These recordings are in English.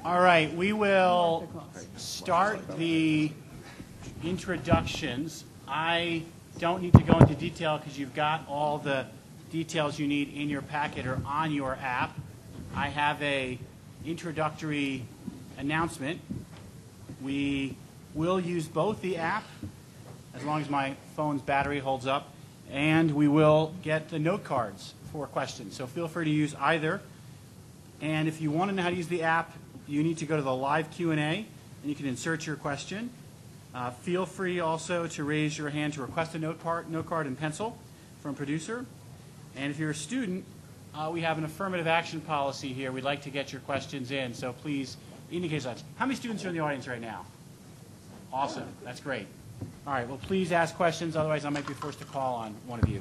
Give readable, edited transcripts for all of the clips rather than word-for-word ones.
All right, we will start the introductions. I don't need to go into detail because you've got all the details you need in your packet or on your app. I have a introductory announcement. We will use both the app, as long as my phone's battery holds up, and we will get the note cards for questions. So feel free to use either. And if you want to know how to use the app, you need to go to the live Q&A, and you can insert your question. Feel free also to raise your hand to request a note card and pencil from producer. And if you're a student, we have an affirmative action policy here. We'd like to get your questions in, so please indicate such. How many students are in the audience right now? Awesome. That's great. All right. Well, please ask questions. Otherwise, I might be forced to call on one of you.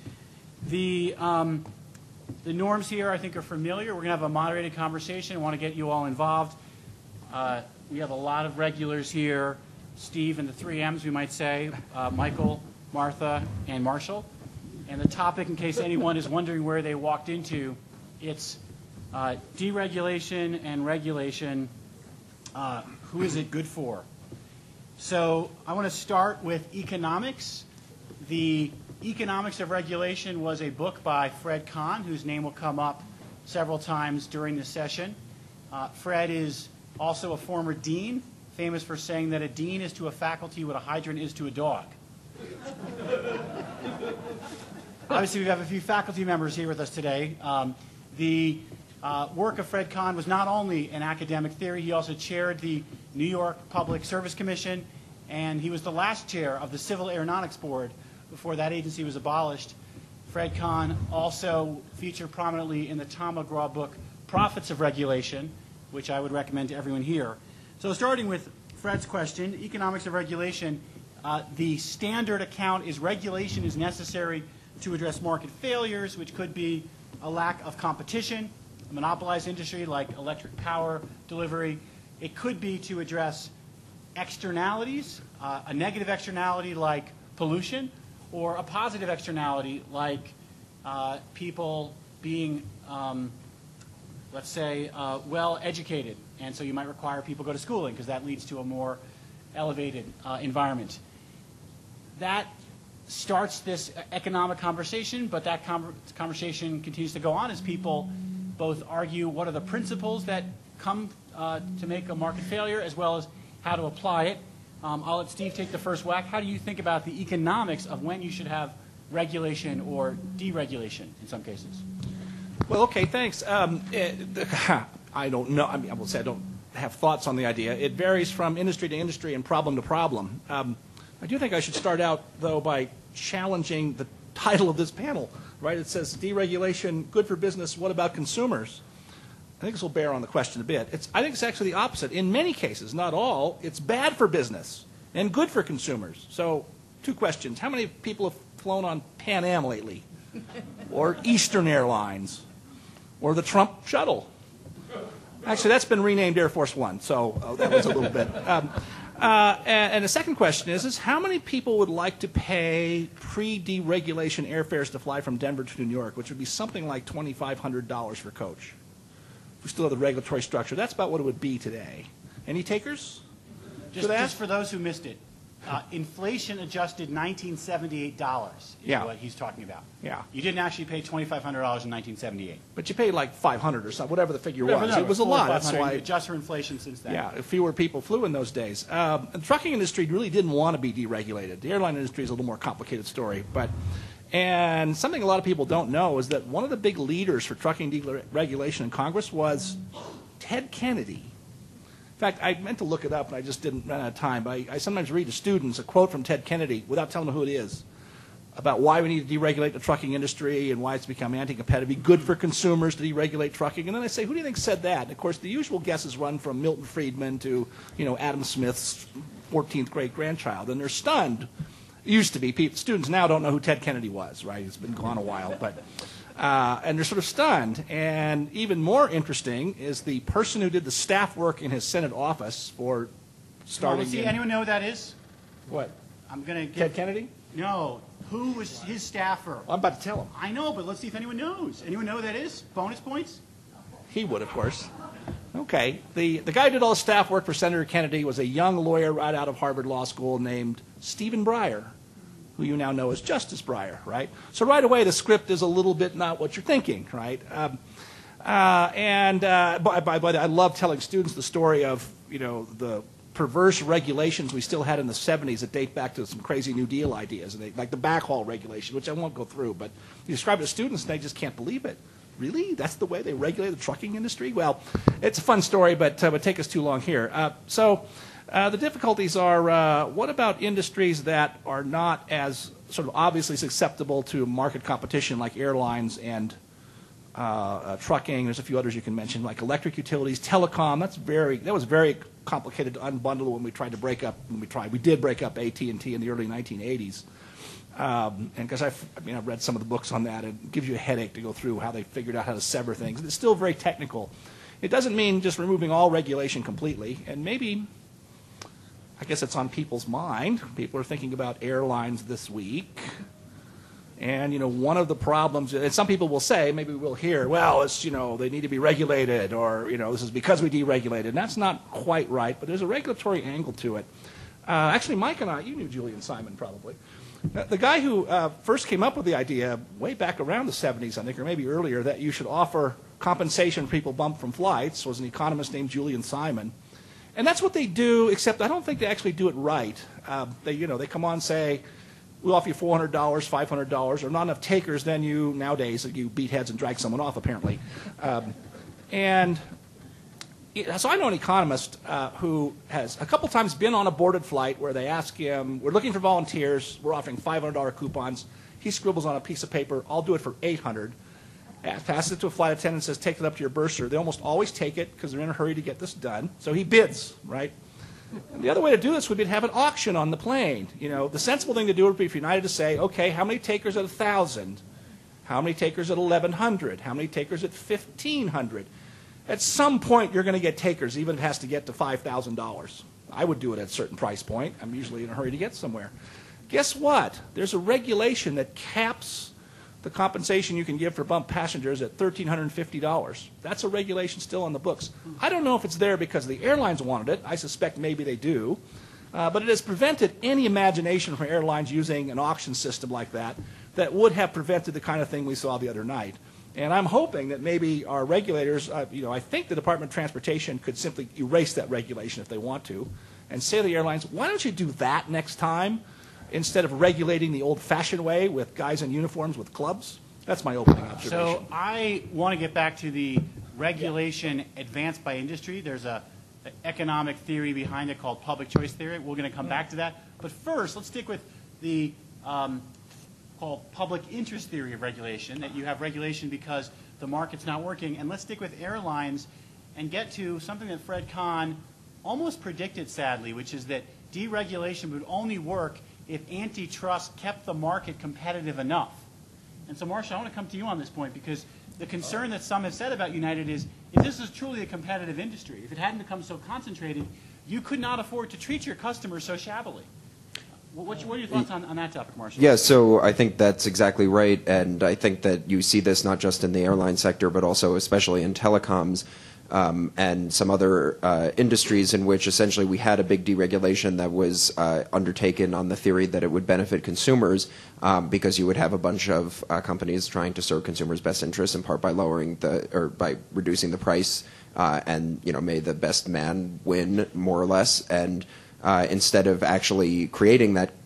The norms here, I think, are familiar. We're going to have a moderated conversation. I want to get you all involved. We have a lot of regulars here. Steve and the 3 M's, we might say, Michael, Martha, and Marshall. And the topic, in case anyone is wondering where they walked into, it's deregulation and regulation. Who is it good for? So I want to start with economics. The Economics of Regulation was a book by Fred Kahn, whose name will come up several times during the session. Fred is also a former dean, famous for saying that a dean is to a faculty what a hydrant is to a dog. Obviously, we have a few faculty members here with us today. The work of Fred Kahn was not only an academic theory, he also chaired the New York Public Service Commission, and he was the last chair of the Civil Aeronautics Board before that agency was abolished. Fred Kahn also featured prominently in the Tom McGraw book, Profits of Regulation, which I would recommend to everyone here. So starting with Fred's question, Economics of Regulation, the standard account is regulation is necessary to address market failures, which could be a lack of competition, a monopolized industry like electric power delivery. It could be to address externalities, a negative externality like pollution, or a positive externality like people being, let's say, well educated. And so you might require people to go to schooling because that leads to a more elevated environment. That starts this economic conversation, but that conversation continues to go on as people both argue what are the principles that come to make a market failure as well as how to apply it. I'll let Steve take the first whack. How do you think about the economics of when you should have regulation or deregulation in some cases? Well, okay, thanks. I don't know. I mean, I will say I don't have thoughts on the idea. It varies from industry to industry and problem to problem. I do think I should start out, though, by challenging the title of this panel, right? It says deregulation, good for business, what about consumers? I think this will bear on the question a bit. I think it's actually the opposite. In many cases, not all, it's bad for business and good for consumers. So 2 questions. How many people have flown on Pan Am lately? Or Eastern Airlines? Or the Trump Shuttle? Actually, that's been renamed Air Force One, so that was a little bit. And the second question is how many people would like to pay pre-deregulation airfares to fly from Denver to New York, which would be something like $2,500 for coach? We still have the regulatory structure. That's about what it would be today. Any takers? Just for those who missed it, inflation-adjusted $1978 is what he's talking about. Yeah. You didn't actually pay $2,500 in 1978. But you paid like $500 or something, whatever the figure was. It was a lot. That's why. Adjust for inflation since then. Yeah, fewer people flew in those days. The trucking industry really didn't want to be deregulated. The airline industry is a little more complicated story. And something a lot of people don't know is that one of the big leaders for trucking deregulation in Congress was Ted Kennedy. In fact, I meant to look it up, and I just didn't run out of time. But I sometimes read to students a quote from Ted Kennedy without telling them who it is about why we need to deregulate the trucking industry and why it's become anti-competitive, be good for consumers to deregulate trucking. And then I say, who do you think said that? And, of course, the usual guesses run from Milton Friedman to, Adam Smith's 14th great-grandchild. And they're stunned. It used to be. Students now don't know who Ted Kennedy was, right? He's been gone a while. And they're sort of stunned. And even more interesting is the person who did the staff work in his Senate office for starting. Anyone know who that is? What? I'm going to get. Ted Kennedy? No. Who was his staffer? I'm about to tell him. I know, but let's see if anyone knows. Anyone know who that is? Bonus points? He would, of course. Okay. The guy who did all the staff work for Senator Kennedy was a young lawyer right out of Harvard Law School named Stephen Breyer, who you now know as Justice Breyer, right? So right away, the script is a little bit not what you're thinking, right? By the way, I love telling students the story of, the perverse regulations we still had in the 70s that date back to some crazy New Deal ideas, like the backhaul regulation, which I won't go through, but you describe it to students and they just can't believe it. Really? That's the way they regulate the trucking industry? Well, it's a fun story, but it would take us too long here. The difficulties are, what about industries that are not as sort of obviously susceptible to market competition like airlines and trucking? There's a few others you can mention, like electric utilities, telecom. That was very complicated to unbundle when we tried to break up. We did break up AT&T in the early 1980s. And because I've read some of the books on that, it gives you a headache to go through how they figured out how to sever things. It's still very technical. It doesn't mean just removing all regulation completely, and maybe, I guess it's on people's mind. People are thinking about airlines this week. And, one of the problems, and some people will say, maybe we'll hear, well, it's, they need to be regulated, or, this is because we deregulated. And that's not quite right, but there's a regulatory angle to it. Actually, Mike and I, you knew Julian Simon probably. The guy who first came up with the idea way back around the 70s, I think, or maybe earlier, that you should offer compensation for people bumped from flights was an economist named Julian Simon. And that's what they do, except I don't think they actually do it right. They come on and say, we'll offer you $400, $500, or not enough takers, then nowadays, you beat heads and drag someone off, apparently. So I know an economist who has a couple times been on a boarded flight where they ask him, we're looking for volunteers, we're offering $500 coupons. He scribbles on a piece of paper, I'll do it for $800. Passes it to a flight attendant and says, take it up to your bursar. They almost always take it because they're in a hurry to get this done. So he bids, right? And the other way to do this would be to have an auction on the plane. The sensible thing to do would be for United to say, okay, how many takers at 1,000? How many takers at 1,100? How many takers at 1,500? At some point, you're going to get takers, even if it has to get to $5,000. I would do it at a certain price point. I'm usually in a hurry to get somewhere. Guess what? There's a regulation that caps the compensation you can give for bumped passengers at $1,350. That's a regulation still on the books. I don't know if it's there because the airlines wanted it. I suspect maybe they do. But it has prevented any imagination from airlines using an auction system like that would have prevented the kind of thing we saw the other night. And I'm hoping that maybe our regulators, I think the Department of Transportation could simply erase that regulation if they want to and say to the airlines, why don't you do that next time instead of regulating the old-fashioned way with guys in uniforms with clubs? That's my opening observation. So I want to get back to the regulation advanced by industry. There's an economic theory behind it called public choice theory. We're going to come back to that. But first, let's stick with the called public interest theory of regulation, that you have regulation because the market's not working. And let's stick with airlines and get to something that Fred Kahn almost predicted, sadly, which is that deregulation would only work if antitrust kept the market competitive enough. And so, Marcia, I want to come to you on this point because the concern that some have said about United is if this is truly a competitive industry, if it hadn't become so concentrated, you could not afford to treat your customers so shabbily. What are your thoughts on that topic, Marshall? Yeah, so I think that's exactly right, and I think that you see this not just in the airline sector, but also especially in telecoms and some other industries in which essentially we had a big deregulation that was undertaken on the theory that it would benefit consumers because you would have a bunch of companies trying to serve consumers' best interests in part by by reducing the price and may the best man win more or less, and instead of actually creating that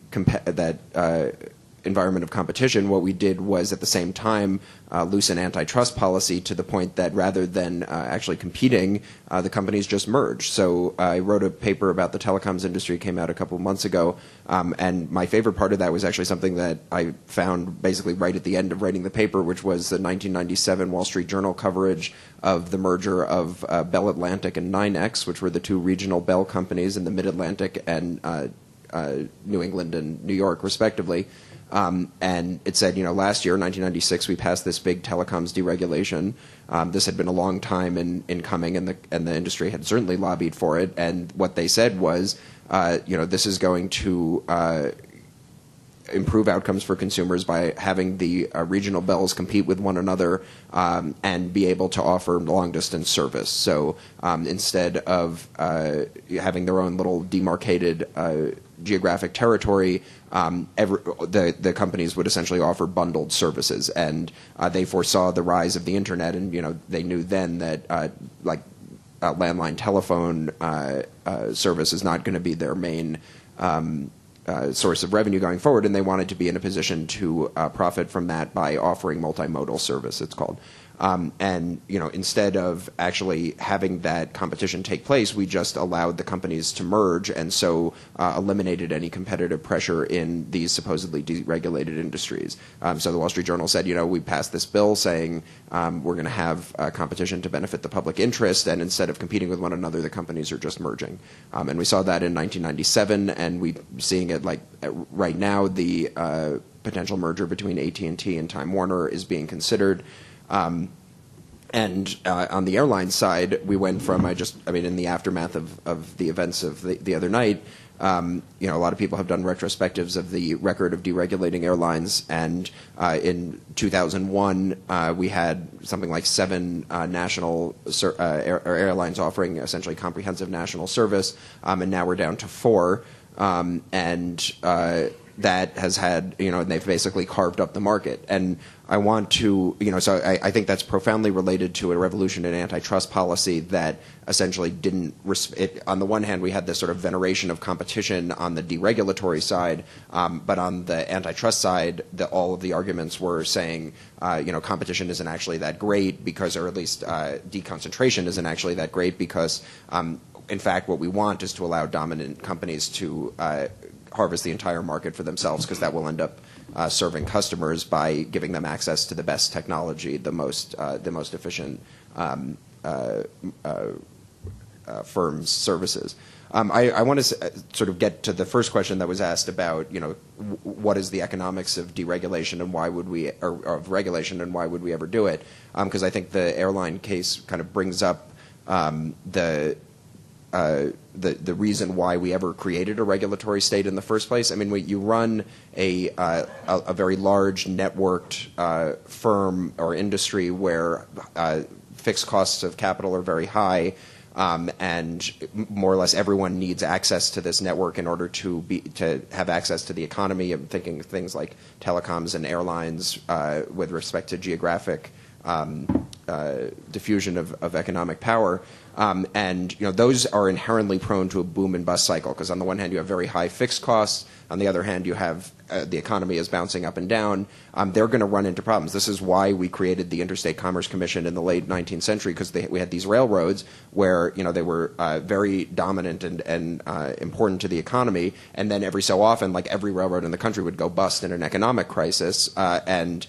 environment of competition, what we did was at the same time loosen antitrust policy to the point that rather than actually competing, the companies just merged. So I wrote a paper about the telecoms industry, it came out a couple of months ago, and my favorite part of that was actually something that I found basically right at the end of writing the paper, which was the 1997 Wall Street Journal coverage of the merger of Bell Atlantic and NYNEX, which were the two regional Bell companies in the Mid-Atlantic and New England and New York, respectively. And it said, last year, 1996, we passed this big telecoms deregulation. This had been a long time in coming, and the industry had certainly lobbied for it. And what they said was, this is going to improve outcomes for consumers by having the regional bells compete with one another and be able to offer long-distance service. So instead of having their own little demarcated geographic territory, the companies would essentially offer bundled services, and they foresaw the rise of the internet, and they knew then that landline telephone service is not going to be their main source of revenue going forward, and they wanted to be in a position to profit from that by offering multimodal service, it's called. And instead of actually having that competition take place, we just allowed the companies to merge, and so eliminated any competitive pressure in these supposedly deregulated industries. So the Wall Street Journal said, we passed this bill saying we're going to have competition to benefit the public interest, and instead of competing with one another, the companies are just merging. And we saw that in 1997, and we're seeing it right now. The potential merger between AT&T and Time Warner is being considered. And on the airline side, we went from in the aftermath of the events of the other night, a lot of people have done retrospectives of the record of deregulating airlines, and in 2001 we had something like 7 national airlines offering essentially comprehensive national service, and now we're down to 4, and that has had, and they've basically carved up the market. And I want to, so I think that's profoundly related to a revolution in antitrust policy that essentially didn't, on the one hand, we had this sort of veneration of competition on the deregulatory side, but on the antitrust side, all of the arguments were saying, competition isn't actually that great because, or at least deconcentration isn't actually that great because, in fact, what we want is to allow dominant companies to harvest the entire market for themselves, because that will end up serving customers by giving them access to the best technology, the most efficient firms' services. I want to sort of get to the first question that was asked about, what is the economics of deregulation and why would we, or of regulation and why would we ever do it? Because I think the airline case kind of brings up the reason why we ever created a regulatory state in the first place. I mean, you run a very large networked firm or industry where fixed costs of capital are very high, and more or less everyone needs access to this network in order to have access to the economy. I'm thinking of things like telecoms and airlines with respect to geographic diffusion of economic power. And those are inherently prone to a boom and bust cycle, because on the one hand you have very high fixed costs, on the other hand you have the economy is bouncing up and down. They're going to run into problems. This is why we created the Interstate Commerce Commission in the late 19th century, because we had these railroads where they were very dominant and important to the economy, and then every so often, like every railroad in the country would go bust in an economic crisis, and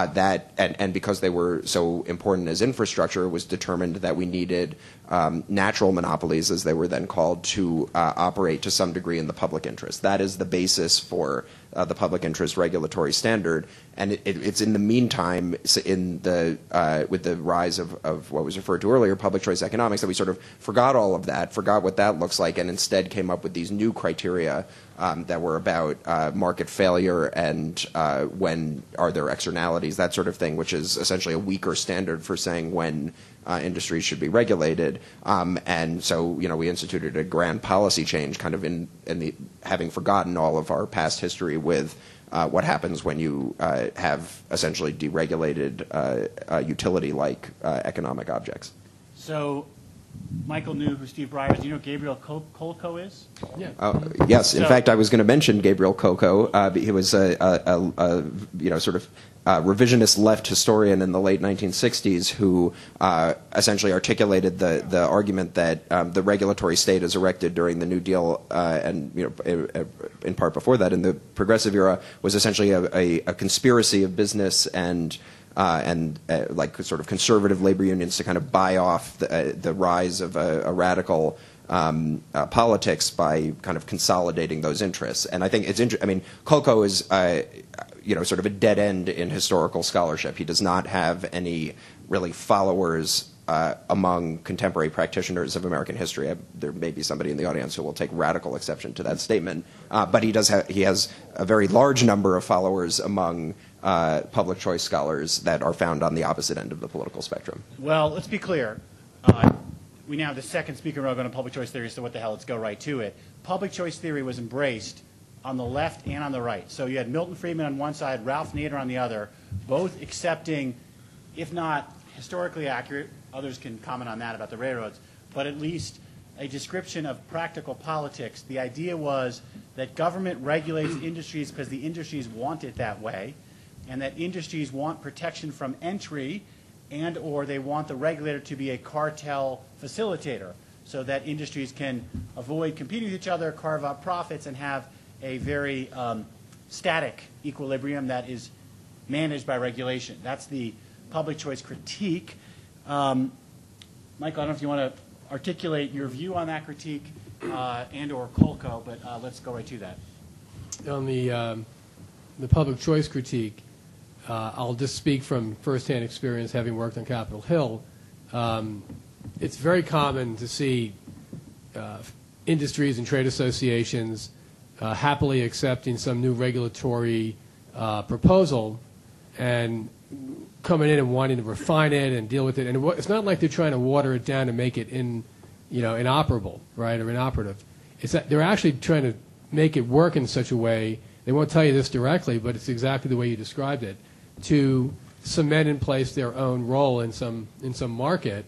because they were so important as infrastructure, it was determined that we needed natural monopolies, as they were then called, to operate to some degree in the public interest. That is the basis for the public interest regulatory standard, and it's in the meantime, with the rise of what was referred to earlier, public choice economics, that we sort of forgot all of that, forgot what that looks like, and instead came up with these new criteria that were about market failure and when are there externalities, that sort of thing, which is essentially a weaker standard for saying when industries should be regulated. And so, we instituted a grand policy change, kind of in the having forgotten all of our past history with what happens when you have essentially deregulated utility-like economic objects. So, Michael knew who Steve Breyer is. Do you know who Gabriel Kolko is? Yeah. Yes. In fact, I was going to mention Gabriel Kolko. He was a sort of revisionist left historian in the late 1960s who essentially articulated the argument that the regulatory state as erected during the New Deal and in part before that in the progressive era was essentially a conspiracy of business and like sort of conservative labor unions to kind of buy off the rise of a radical politics by kind of consolidating those interests. And I think it's interesting. I mean, Kolko is sort of a dead end in historical scholarship. He does not have any really followers among contemporary practitioners of American history. There may be somebody in the audience who will take radical exception to that statement, but he has a very large number of followers among public choice scholars that are found on the opposite end of the political spectrum. Well, let's be clear. We now have the second speaker rug on public choice theory, so what the hell, let's go right to it. Public choice theory was embraced on the left and on the right. So you had Milton Friedman on one side, Ralph Nader on the other, both accepting, if not historically accurate, others can comment on that about the railroads, but at least a description of practical politics. The idea was that government regulates industries because the industries want it that way, and that industries want protection from entry, and or they want the regulator to be a cartel facilitator so that industries can avoid competing with each other, carve out profits, and have a very static equilibrium that is managed by regulation. That's the public choice critique. Michael, I don't know if you want to articulate your view on that critique and or Kolko, but let's go right to that. On the public choice critique, I'll just speak from firsthand experience, having worked on Capitol Hill. It's very common to see industries and trade associations happily accepting some new regulatory proposal and coming in and wanting to refine it and deal with it. And it's not like they're trying to water it down and make it inoperable, right, or inoperative. It's that they're actually trying to make it work in such a way, they won't tell you this directly, but it's exactly the way you described it, to cement in place their own role in some market.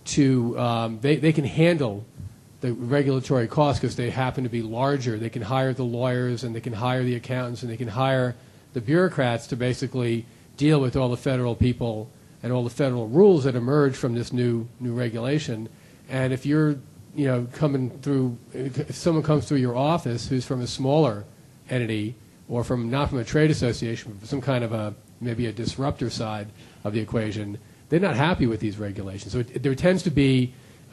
They can handle the regulatory costs because they happen to be larger. They can hire the lawyers and they can hire the accountants and they can hire the bureaucrats to basically deal with all the federal people and all the federal rules that emerge from this new regulation. And if you're coming through, if someone comes through your office who's from a smaller entity or not from a trade association, but some kind of maybe a disruptor side of the equation, they're not happy with these regulations. So there tends to be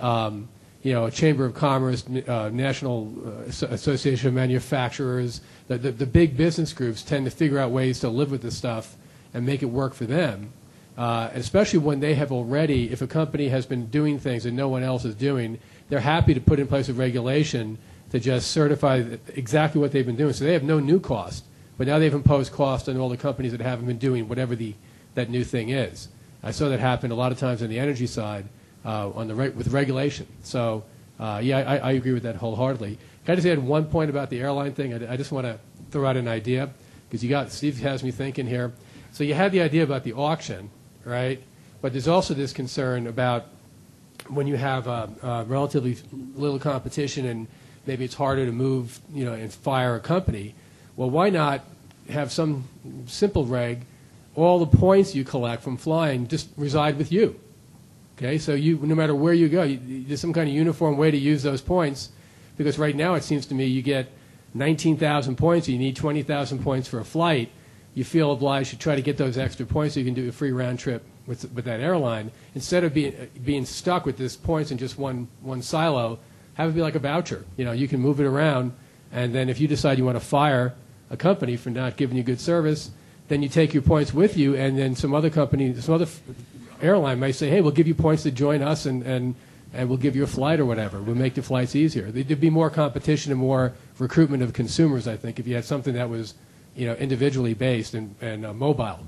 a Chamber of Commerce, National Association of Manufacturers, the big business groups tend to figure out ways to live with this stuff and make it work for them, especially when they have already, if a company has been doing things that no one else is doing, they're happy to put in place a regulation to just certify exactly what they've been doing. So they have no new cost, but now they've imposed cost on all the companies that haven't been doing whatever that new thing is. I saw that happen a lot of times on the energy side with regulation. So, I agree with that wholeheartedly. Can I just add one point about the airline thing? I just want to throw out an idea, because Steve has me thinking here. So you had the idea about the auction, right? But there's also this concern about when you have relatively little competition and maybe it's harder to move, and fire a company. Well, why not have some simple reg, all the points you collect from flying just reside with you? Okay, so no matter where you go, there's some kind of uniform way to use those points, because right now it seems to me you get 19,000 points, you need 20,000 points for a flight. You feel obliged to try to get those extra points so you can do a free round trip with that airline. Instead of being stuck with these points in just one silo, have it be like a voucher. You can move it around, and then if you decide you want to fire a company for not giving you good service, then you take your points with you, and then some other airline may say, hey, we'll give you points to join us, and we'll give you a flight or whatever. We'll make the flights easier. There'd be more competition and more recruitment of consumers, I think, if you had something that was individually based and mobile.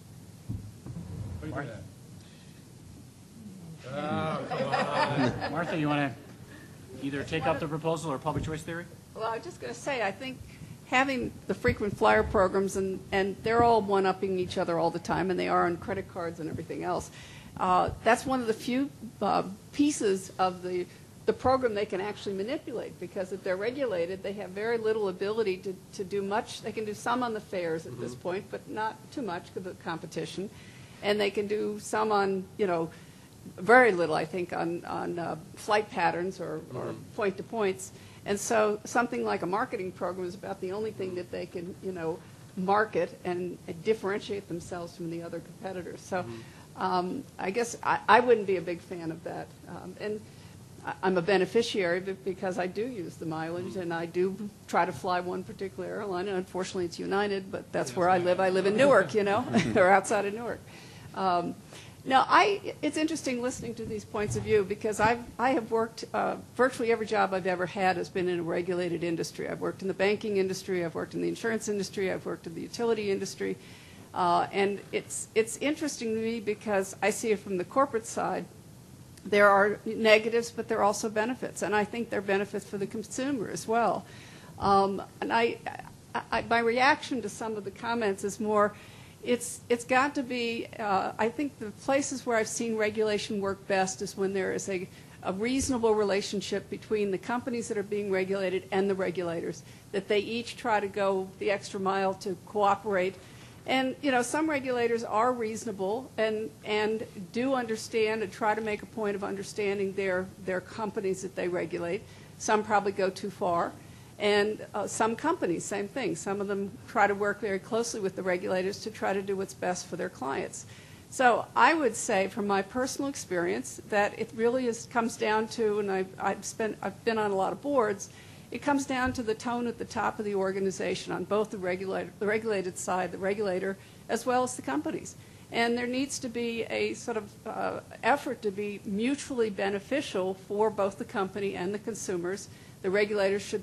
Martha, you want to either take up the proposal or public choice theory? Well, I was just going to say, I think having the frequent flyer programs, and they're all one-upping each other all the time, and they are on credit cards and everything else, that's one of the few pieces of the program they can actually manipulate, because if they're regulated, they have very little ability to do much. They can do some on the fares at this point, but not too much because of the competition. And they can do some on, very little, I think, on flight patterns or point-to-points. And so something like a marketing program is about the only thing that they can, market and differentiate themselves from the other competitors. So I guess I wouldn't be a big fan of that. And I'm a beneficiary because I do use the mileage, and I do try to fly one particular airline, and unfortunately it's United, but that's where I live. I live in Newark, or outside of Newark. No, it's interesting listening to these points of view because I have worked, virtually every job I've ever had has been in a regulated industry. I've worked in the banking industry, I've worked in the insurance industry, I've worked in the utility industry. And it's interesting to me because I see it from the corporate side. There are negatives, but there are also benefits. And I think there are benefits for the consumer as well. And my reaction to some of the comments is more, it's got to be, I think the places where I've seen regulation work best is when there is a reasonable relationship between the companies that are being regulated and the regulators, that they each try to go the extra mile to cooperate. And, you know, some regulators are reasonable and do understand and try to make a point of understanding their companies that they regulate. Some probably go too far. And some companies, same thing. Some of them try to work very closely with the regulators to try to do what's best for their clients. So I would say, from my personal experience, that it really comes down to, and I've been on a lot of boards, it comes down to the tone at the top of the organization on both the regulated side, the regulator, as well as the companies. And there needs to be a sort of effort to be mutually beneficial for both the company and the consumers. The regulators should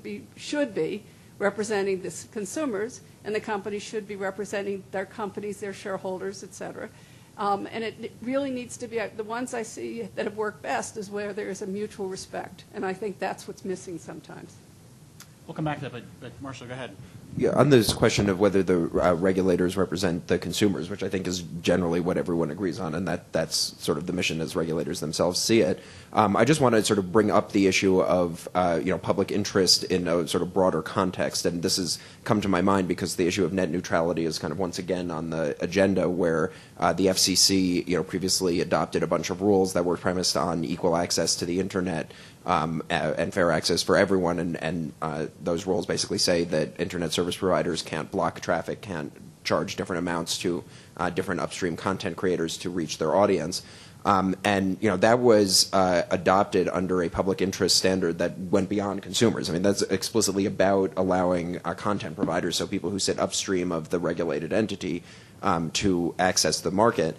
be representing the consumers, and the companies should be representing their companies, their shareholders, et cetera. And it really needs to be, the ones I see that have worked best is where there is a mutual respect. And I think that's what's missing sometimes. We'll come back to that, but Marshall, go ahead. Yeah, on this question of whether the regulators represent the consumers, which I think is generally what everyone agrees on, and that's sort of the mission as regulators themselves see it. I just want to sort of bring up the issue of public interest in a sort of broader context, and this has come to my mind because the issue of net neutrality is kind of once again on the agenda, where the FCC previously adopted a bunch of rules that were premised on equal access to the internet. And fair access for everyone, and those rules basically say that internet service providers can't block traffic, can't charge different amounts to different upstream content creators to reach their audience. And that was adopted under a public interest standard that went beyond consumers. I mean, that's explicitly about allowing content providers, so people who sit upstream of the regulated entity, to access the market.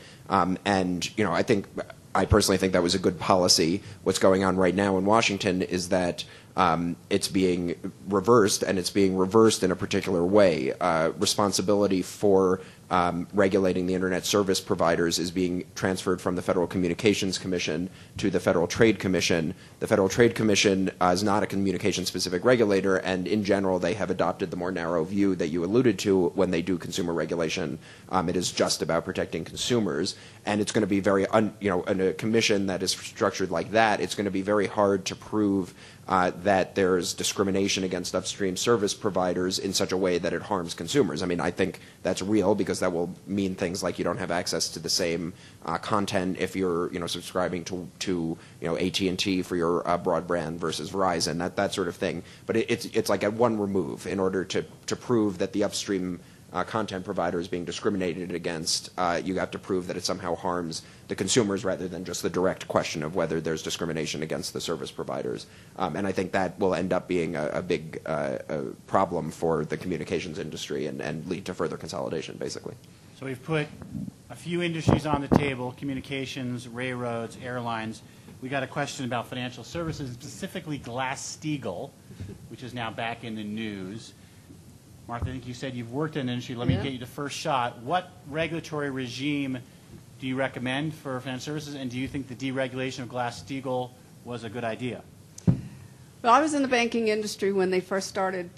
I personally think that was a good policy. What's going on right now in Washington is that it's being reversed, and it's being reversed in a particular way. Responsibility for regulating the internet service providers is being transferred from the Federal Communications Commission to the Federal Trade Commission. The Federal Trade Commission is not a communication-specific regulator, and in general they have adopted the more narrow view that you alluded to when they do consumer regulation. It is just about protecting consumers, and it's going to be very, in a commission that is structured like that, it's going to be very hard to prove that there's discrimination against upstream service providers in such a way that it harms consumers. I mean, I think that's real because that will mean things like you don't have access to the same content if you're, subscribing to AT&T for your broadband versus Verizon, that sort of thing. But it's like at one remove in order to prove that the upstream content provider is being discriminated against. You have to prove that it somehow harms the consumers rather than just the direct question of whether there's discrimination against the service providers. And I think that will end up being a big problem for the communications industry and lead to further consolidation, basically. So we've put a few industries on the table: communications, railroads, airlines. We got a question about financial services, specifically Glass-Steagall, which is now back in the news. Martha, I think you said you've worked in an industry. Let me get you the first shot. What regulatory regime do you recommend for financial services, and do you think the deregulation of Glass-Steagall was a good idea? Well, I was in the banking industry when they first started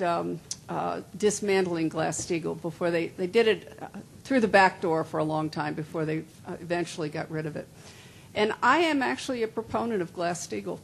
dismantling Glass-Steagall. Before they did it through the back door for a long time before they eventually got rid of it. And I am actually a proponent of Glass-Steagall.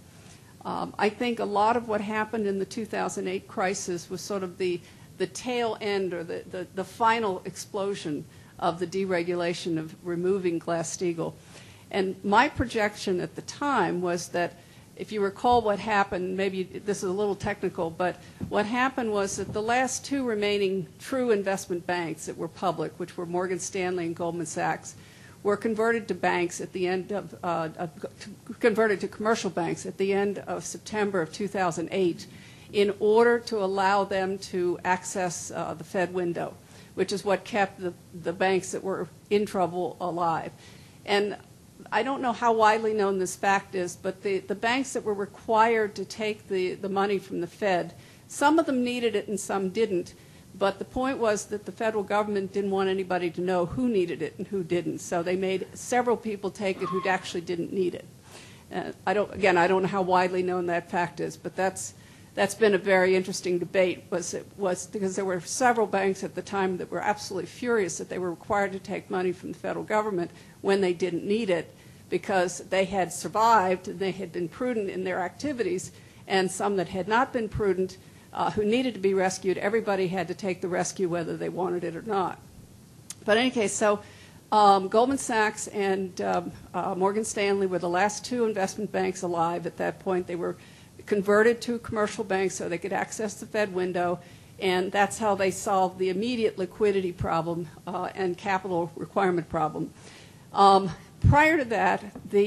I think a lot of what happened in the 2008 crisis was sort of the tail end or the final explosion of the deregulation of removing Glass-Steagall. And my projection at the time was that, if you recall what happened, maybe this is a little technical, but what happened was that the last two remaining true investment banks that were public, which were Morgan Stanley and Goldman Sachs, were converted to banks at the end of converted to commercial banks at the end of September of 2008 in order to allow them to access the Fed window, which is what kept the banks that were in trouble alive. And I don't know how widely known this fact is, but the banks that were required to take the money from the Fed, some of them needed it and some didn't. But the point was that the federal government didn't want anybody to know who needed it and who didn't. So they made several people take it who actually didn't need it. I don't know how widely known that fact is, but that's been a very interesting debate. Was because there were several banks at the time that were absolutely furious that they were required to take money from the federal government when they didn't need it, because they had survived and they had been prudent in their activities, and some that had not been prudent, who needed to be rescued, everybody had to take the rescue whether they wanted it or not. But in any case, so Goldman Sachs and Morgan Stanley were the last two investment banks alive at that point. They were converted to commercial banks so they could access the Fed window, and that's how they solved the immediate liquidity problem and capital requirement problem. Prior to that,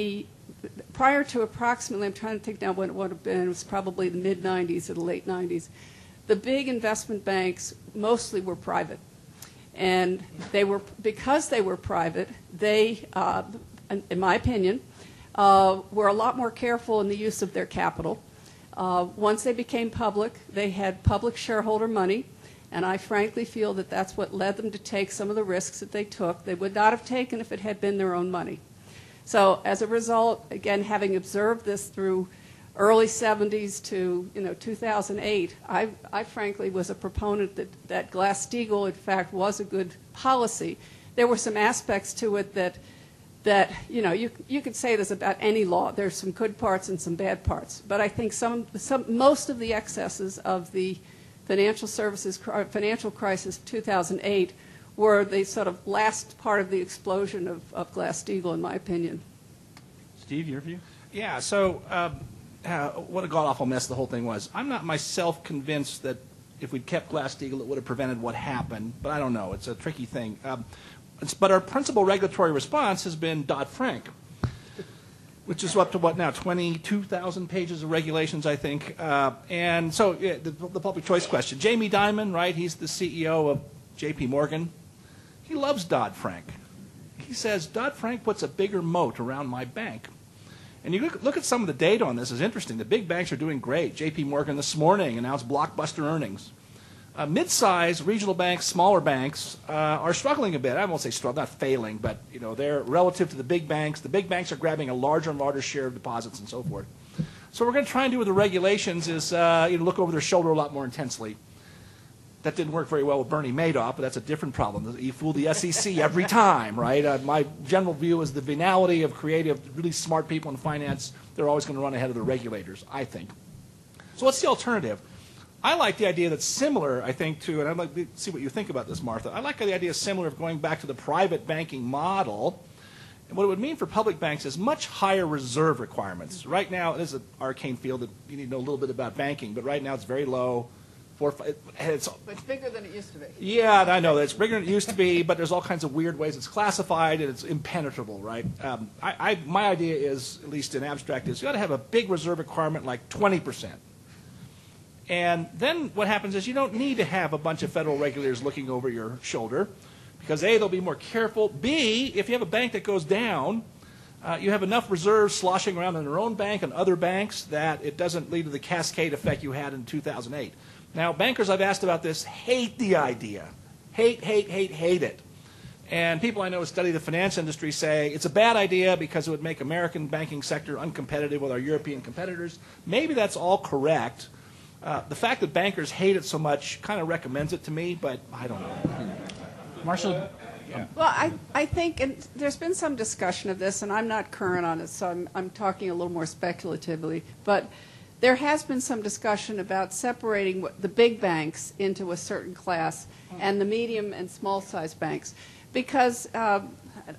prior to approximately, I'm trying to think now when it would have been, it was probably the mid-'90s or the late '90s, the big investment banks mostly were private. And because they were private, they, in my opinion, were a lot more careful in the use of their capital. Once they became public, they had public shareholder money, and I frankly feel that that's what led them to take some of the risks that they took. They would not have taken if it had been their own money. So as a result, again, having observed this through early 70s to 2008, I frankly was a proponent that Glass-Steagall, in fact, was a good policy. There were some aspects to it that you could say this about any law. There's some good parts and some bad parts. But I think most of the excesses of the financial crisis of 2008 were the sort of last part of the explosion of Glass-Steagall, in my opinion. Steve, your view? Yeah, so what a god-awful mess the whole thing was. I'm not myself convinced that if we'd kept Glass-Steagall, it would have prevented what happened, but I don't know. It's a tricky thing. But our principal regulatory response has been Dodd-Frank, which is up to what now, 22,000 pages of regulations, I think. And so the public choice question. Jamie Dimon, right, he's the CEO of J.P. Morgan. He loves Dodd-Frank. He says, Dodd-Frank puts a bigger moat around my bank. And you look at some of the data on this, it's interesting. The big banks are doing great. J.P. Morgan this morning announced blockbuster earnings. Mid-sized regional banks, smaller banks are struggling a bit. I won't say struggle, not failing, but they're relative to the big banks. The big banks are grabbing a larger and larger share of deposits and so forth. So what we're going to try and do with the regulations is look over their shoulder a lot more intensely. That didn't work very well with Bernie Madoff, but that's a different problem. You fool the SEC every time, right? My general view is the venality of creative, really smart people in finance, they're always going to run ahead of the regulators, I think. So what's the alternative? I like the idea that's similar, I think, to, and I'd like to see what you think about this, Martha. I like the idea similar of going back to the private banking model. And what it would mean for public banks is much higher reserve requirements. Right now, it is an arcane field that you need to know a little bit about banking, but right now it's very low. It's bigger than it used to be. Yeah, I know. It's bigger than it used to be, but there's all kinds of weird ways it's classified, and it's impenetrable, right? My idea is, at least in abstract, is you ought to have a big reserve requirement like 20%. And then what happens is you don't need to have a bunch of federal regulators looking over your shoulder because, A, they'll be more careful. B, if you have a bank that goes down, you have enough reserves sloshing around in their own bank and other banks that it doesn't lead to the cascade effect you had in 2008. Now, bankers I've asked about this hate the idea. Hate it. And people I know who study the finance industry say it's a bad idea because it would make American banking sector uncompetitive with our European competitors. Maybe that's all correct. The fact that bankers hate it so much kind of recommends it to me, but I don't know. Marshall? Yeah. Well, I think, and there's been some discussion of this, and I'm not current on it, so I'm talking a little more speculatively, but there has been some discussion about separating the big banks into a certain class and the medium and small-sized banks. Because, I'm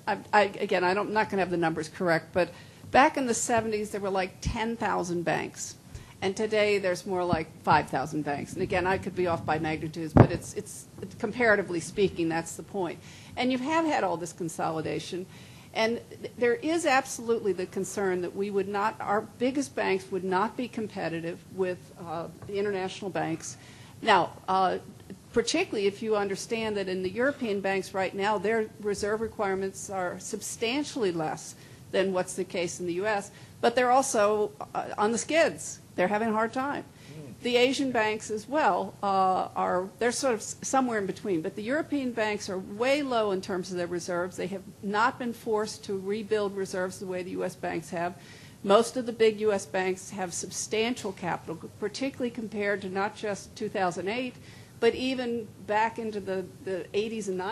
not going to have the numbers correct, but back in the 70s, there were like 10,000 banks. And today, there's more like 5,000 banks. And again, I could be off by magnitudes, but it's comparatively speaking, that's the point. And you have had all this consolidation. And there is absolutely the concern that our biggest banks would not be competitive with the international banks. Now, particularly if you understand that in the European banks right now, their reserve requirements are substantially less than what's the case in the U.S., but they're also on the skids. They're having a hard time. The Asian banks as well they're sort of somewhere in between, but the European banks are way low in terms of their reserves. They have not been forced to rebuild reserves the way the U.S. banks have. Most of the big U.S. banks have substantial capital, particularly compared to not just 2008, but even back into the 80s and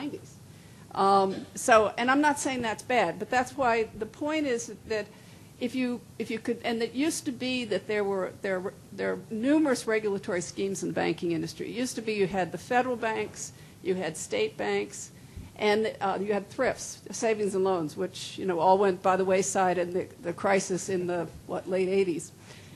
90s. And I'm not saying that's bad, but that's why the point is that if you could, and it used to be that there are numerous regulatory schemes in the banking industry. It used to be you had the federal banks, you had state banks, and you had thrifts, savings and loans, which all went by the wayside in the crisis in the late 80s.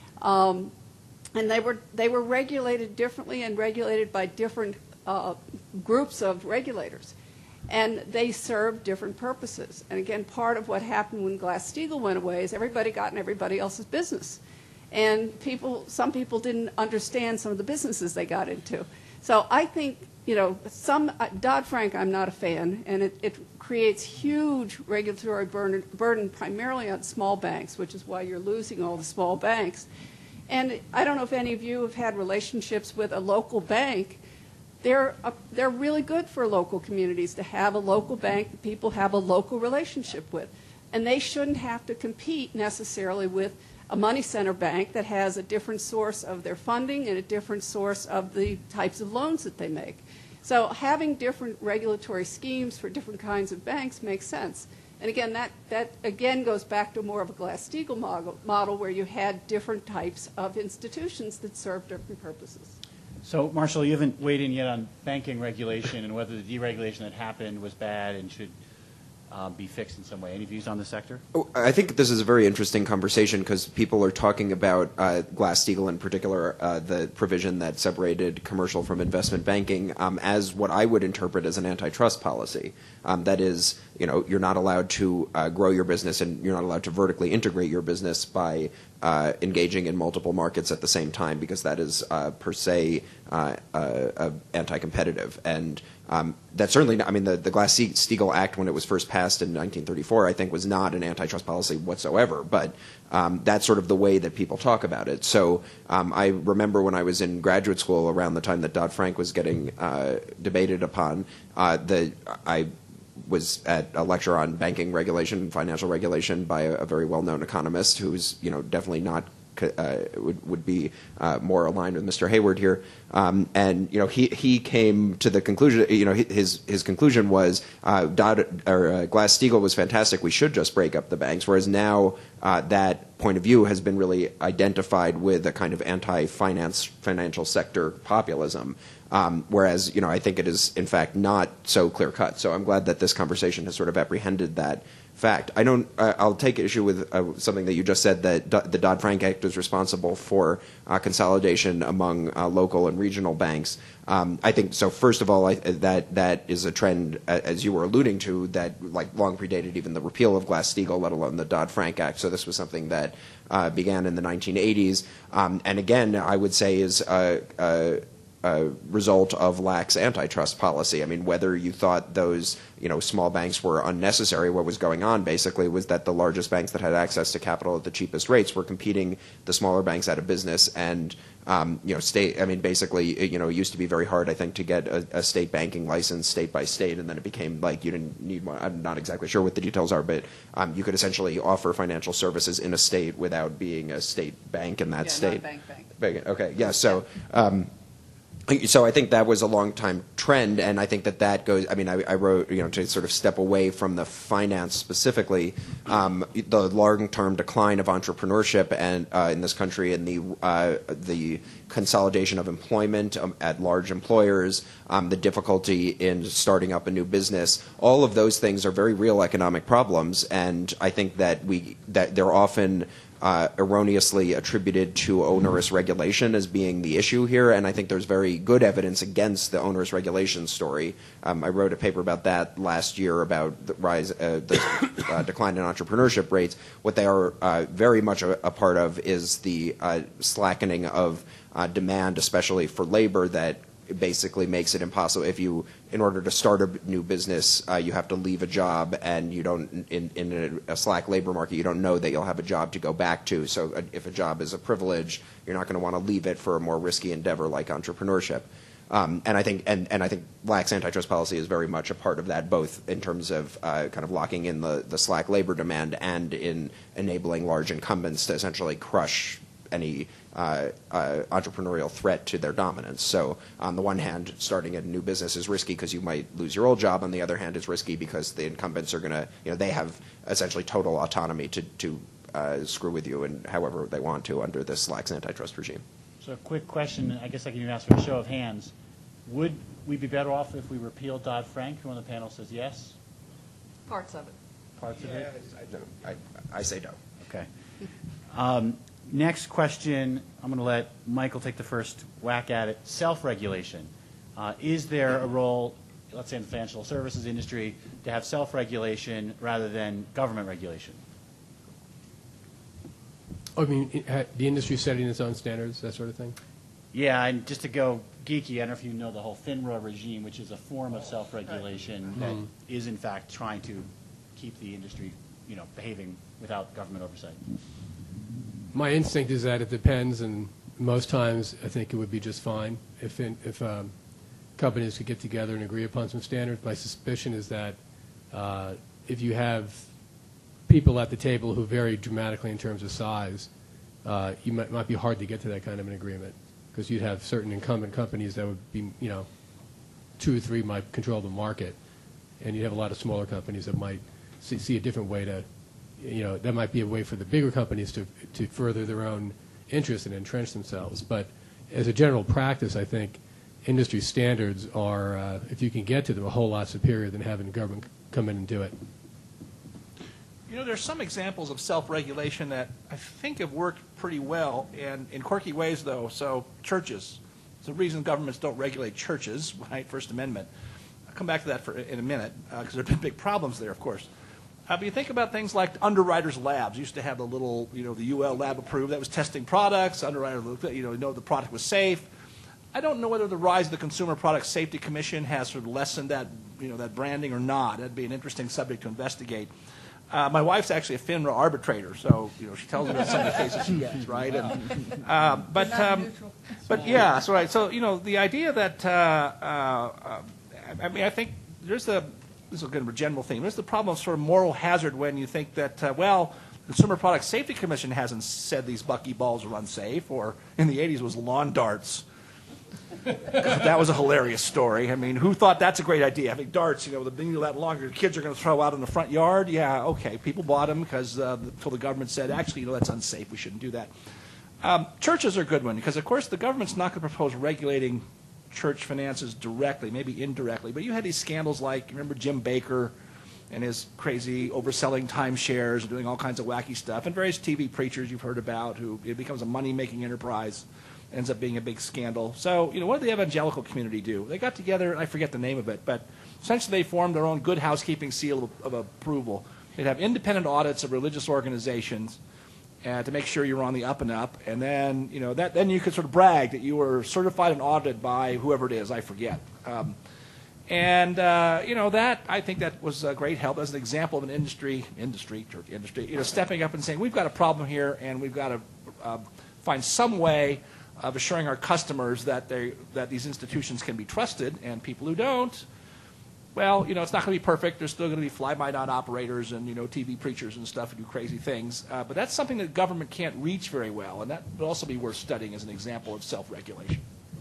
And they were regulated differently and regulated by different groups of regulators. And they served different purposes. And again, part of what happened when Glass-Steagall went away is everybody got in everybody else's business. And some people didn't understand some of the businesses they got into. So I think, Dodd-Frank I'm not a fan, and it creates huge regulatory burden primarily on small banks, which is why you're losing all the small banks. And I don't know if any of you have had relationships with a local bank. They're really good for local communities to have a local bank that people have a local relationship with. And they shouldn't have to compete necessarily with a money center bank that has a different source of their funding and a different source of the types of loans that they make. So having different regulatory schemes for different kinds of banks makes sense. And again, that again goes back to more of a Glass-Steagall model where you had different types of institutions that served different purposes. So, Marshall, you haven't weighed in yet on banking regulation and whether the deregulation that happened was bad and should be fixed in some way. Any views on the sector? Oh, I think this is a very interesting conversation because people are talking about Glass-Steagall in particular, the provision that separated commercial from investment banking as what I would interpret as an antitrust policy. That is, you're not allowed to grow your business and you're not allowed to vertically integrate your business by engaging in multiple markets at the same time because that is per se anti-competitive. And that's certainly not, the Glass-Steagall Act, when it was first passed in 1934, I think was not an antitrust policy whatsoever, but that's sort of the way that people talk about it. So I remember when I was in graduate school around the time that Dodd-Frank was getting debated upon, I was at a lecture on banking regulation, financial regulation by a very well-known economist who's definitely not would be more aligned with Mr. Hayward here, and he came to the conclusion. His conclusion was Glass-Steagall was fantastic. We should just break up the banks. Whereas now that point of view has been really identified with a kind of financial sector populism. Whereas I think it is in fact not so clear cut. So I'm glad that this conversation has sort of apprehended that fact. I'll take issue with something that you just said, that the Dodd-Frank Act is responsible for consolidation among local and regional banks. I think so. First of all, that is a trend, as you were alluding to, that long predated even the repeal of Glass-Steagall, let alone the Dodd-Frank Act. So this was something that began in the 1980s, and again, I would say is result of lax antitrust policy. Whether you thought those small banks were unnecessary, what was going on basically was that the largest banks that had access to capital at the cheapest rates were competing the smaller banks out of business, and basically it used to be very hard, I think, to get a state banking license state by state, and then it became like you didn't need one. I'm not exactly sure what the details are, but you could essentially offer financial services in a state without being a state bank in that state. Not a bank. Okay, yeah. So I think that was a long-time trend, and I think that goes. I wrote, to sort of step away from the finance specifically, the long-term decline of entrepreneurship and in this country, and the consolidation of employment at large employers, the difficulty in starting up a new business. All of those things are very real economic problems, and I think that they're often erroneously attributed to onerous regulation as being the issue here, and I think there's very good evidence against the onerous regulation story. I wrote a paper about that last year about the decline in entrepreneurship rates. What they are very much a part of is the slackening of demand, especially for labor, that basically makes it impossible. If you, in order to start a new business, you have to leave a job, and you don't, in a slack labor market, you don't know that you'll have a job to go back to. So if a job is a privilege, you're not going to want to leave it for a more risky endeavor like entrepreneurship. And I think lax antitrust policy is very much a part of that, both in terms of kind of locking in the slack labor demand and in enabling large incumbents to essentially crush any entrepreneurial threat to their dominance. So on the one hand, starting a new business is risky because you might lose your old job. On the other hand, it's risky because the incumbents are going to, they have essentially total autonomy to screw with you and however they want to under this lax antitrust regime. So a quick question, I guess I can even ask for a show of hands. Would we be better off if we repealed Dodd-Frank? Who on the panel says yes? Parts of it. Parts of it? I say no. Okay. Next question, I'm going to let Michael take the first whack at it. Self-regulation. Is there a role, let's say in the financial services industry, to have self-regulation rather than government regulation? I mean, the industry setting its own standards, that sort of thing? Yeah, and just to go geeky, I don't know if you know the whole FINRA regime, which is a form of self-regulation that is in fact trying to keep the industry, behaving without government oversight. My instinct is that it depends, and most times I think it would be just fine if companies could get together and agree upon some standards. My suspicion is that if you have people at the table who vary dramatically in terms of size, you might be hard to get to that kind of an agreement, because you'd have certain incumbent companies that would be, 2 or 3 might control the market, and you'd have a lot of smaller companies that might see a different way to, that might be a way for the bigger companies to further their own interest and entrench themselves. But as a general practice, I think industry standards are, if you can get to them, a whole lot superior than having the government come in and do it. There's some examples of self-regulation that I think have worked pretty well, and in quirky ways, though. So churches. There's a reason governments don't regulate churches, right? First Amendment. I'll come back to that in a minute, because there have been big problems there, of course. But you think about things like Underwriters Labs. Used to have the little, the UL lab approved that was testing products. Underwriter, know the product was safe. I don't know whether the rise of the Consumer Product Safety Commission has sort of lessened that, that branding or not. That'd be an interesting subject to investigate. My wife's actually a FINRA arbitrator, so she tells me about some of the cases she gets, right? And, but yeah, that's right. So the idea that I think there's this is kind of a general theme. There's the problem of sort of moral hazard when you think that the Consumer Product Safety Commission hasn't said these buckyballs are unsafe, or in the 80s was lawn darts. That was a hilarious story. I mean, who thought that's a great idea? Having darts, the thing that longer kids are going to throw out in the front yard. Yeah, okay. People bought them because until the government said, actually, that's unsafe. We shouldn't do that. Churches are a good one because, of course, the government's not going to propose regulating church finances directly, maybe indirectly. But you had these scandals like, remember Jim Baker and his crazy overselling timeshares and doing all kinds of wacky stuff, and various TV preachers you've heard about who it becomes a money-making enterprise. Ends up being a big scandal. So, what did the evangelical community do? They got together, and I forget the name of it, but essentially they formed their own good housekeeping seal of approval. They'd have independent audits of religious organizations to make sure you were on the up and up, and then, then you could sort of brag that you were certified and audited by whoever it is, I forget. That, I think that was a great help as an example of an industry, church industry, stepping up and saying, we've got a problem here, and we've got to find some way of assuring our customers that these institutions can be trusted, and people who don't, well, it's not going to be perfect. There's still going to be fly-by-night operators and, TV preachers and stuff who do crazy things. But that's something that government can't reach very well, and that would also be worth studying as an example of self-regulation.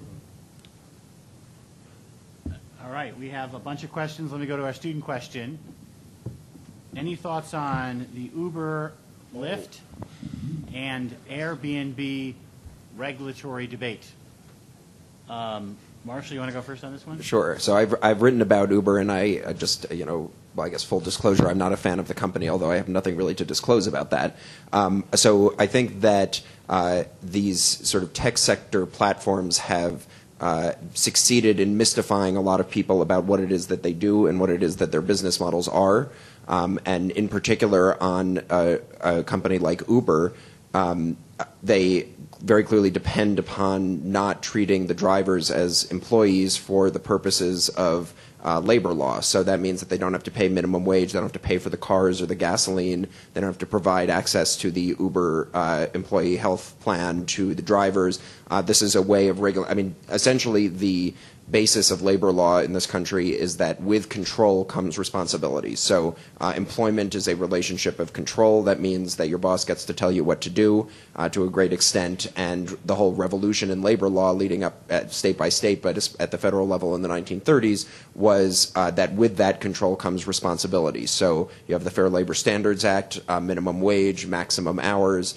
All right, we have a bunch of questions. Let me go to our student question. Any thoughts on the Uber, Lyft, and Airbnb regulatory debate? Marshall, you want to go first on this one? Sure. So I've written about Uber, and I just, I guess full disclosure, I'm not a fan of the company, although I have nothing really to disclose about that. So I think that these sort of tech sector platforms have succeeded in mystifying a lot of people about what it is that they do and what it is that their business models are. And in particular on a company like Uber, they very clearly depend upon not treating the drivers as employees for the purposes of labor law. So that means that they don't have to pay minimum wage, they don't have to pay for the cars or the gasoline, they don't have to provide access to the Uber employee health plan to the drivers. This is a way of essentially the basis of labor law in this country is that with control comes responsibility. So employment is a relationship of control. That means that your boss gets to tell you what to do to a great extent, and the whole revolution in labor law leading up state by state, but at the federal level in the 1930s, was that with that control comes responsibility. So you have the Fair Labor Standards Act, minimum wage, maximum hours,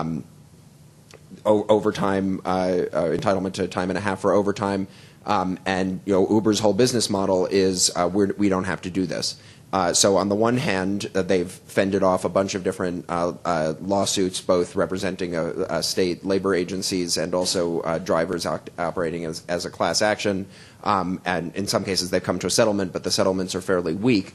overtime, entitlement to time and a half for overtime. And Uber's whole business model is we don't have to do this. So on the one hand, they've fended off a bunch of different lawsuits, both representing state labor agencies and also drivers operating as a class action. And in some cases, they've come to a settlement, but the settlements are fairly weak.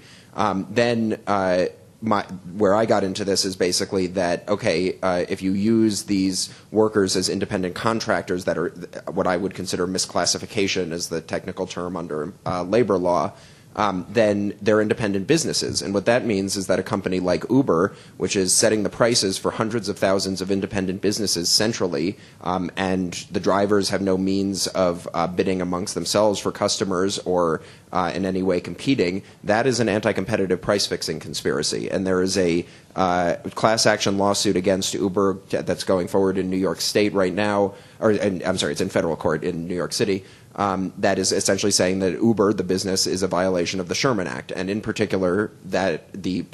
Where I got into this is basically that, okay, if you use these workers as independent contractors that are what I would consider misclassification as the technical term under labor law, then they're independent businesses. And what that means is that a company like Uber, which is setting the prices for hundreds of thousands of independent businesses centrally, and the drivers have no means of bidding amongst themselves for customers or in any way competing, that is an anti-competitive price-fixing conspiracy. And there is a class action lawsuit against Uber that's going forward in New York State right now, it's in federal court in New York City. That is essentially saying that Uber, the business, is a violation of the Sherman Act, and in particular that the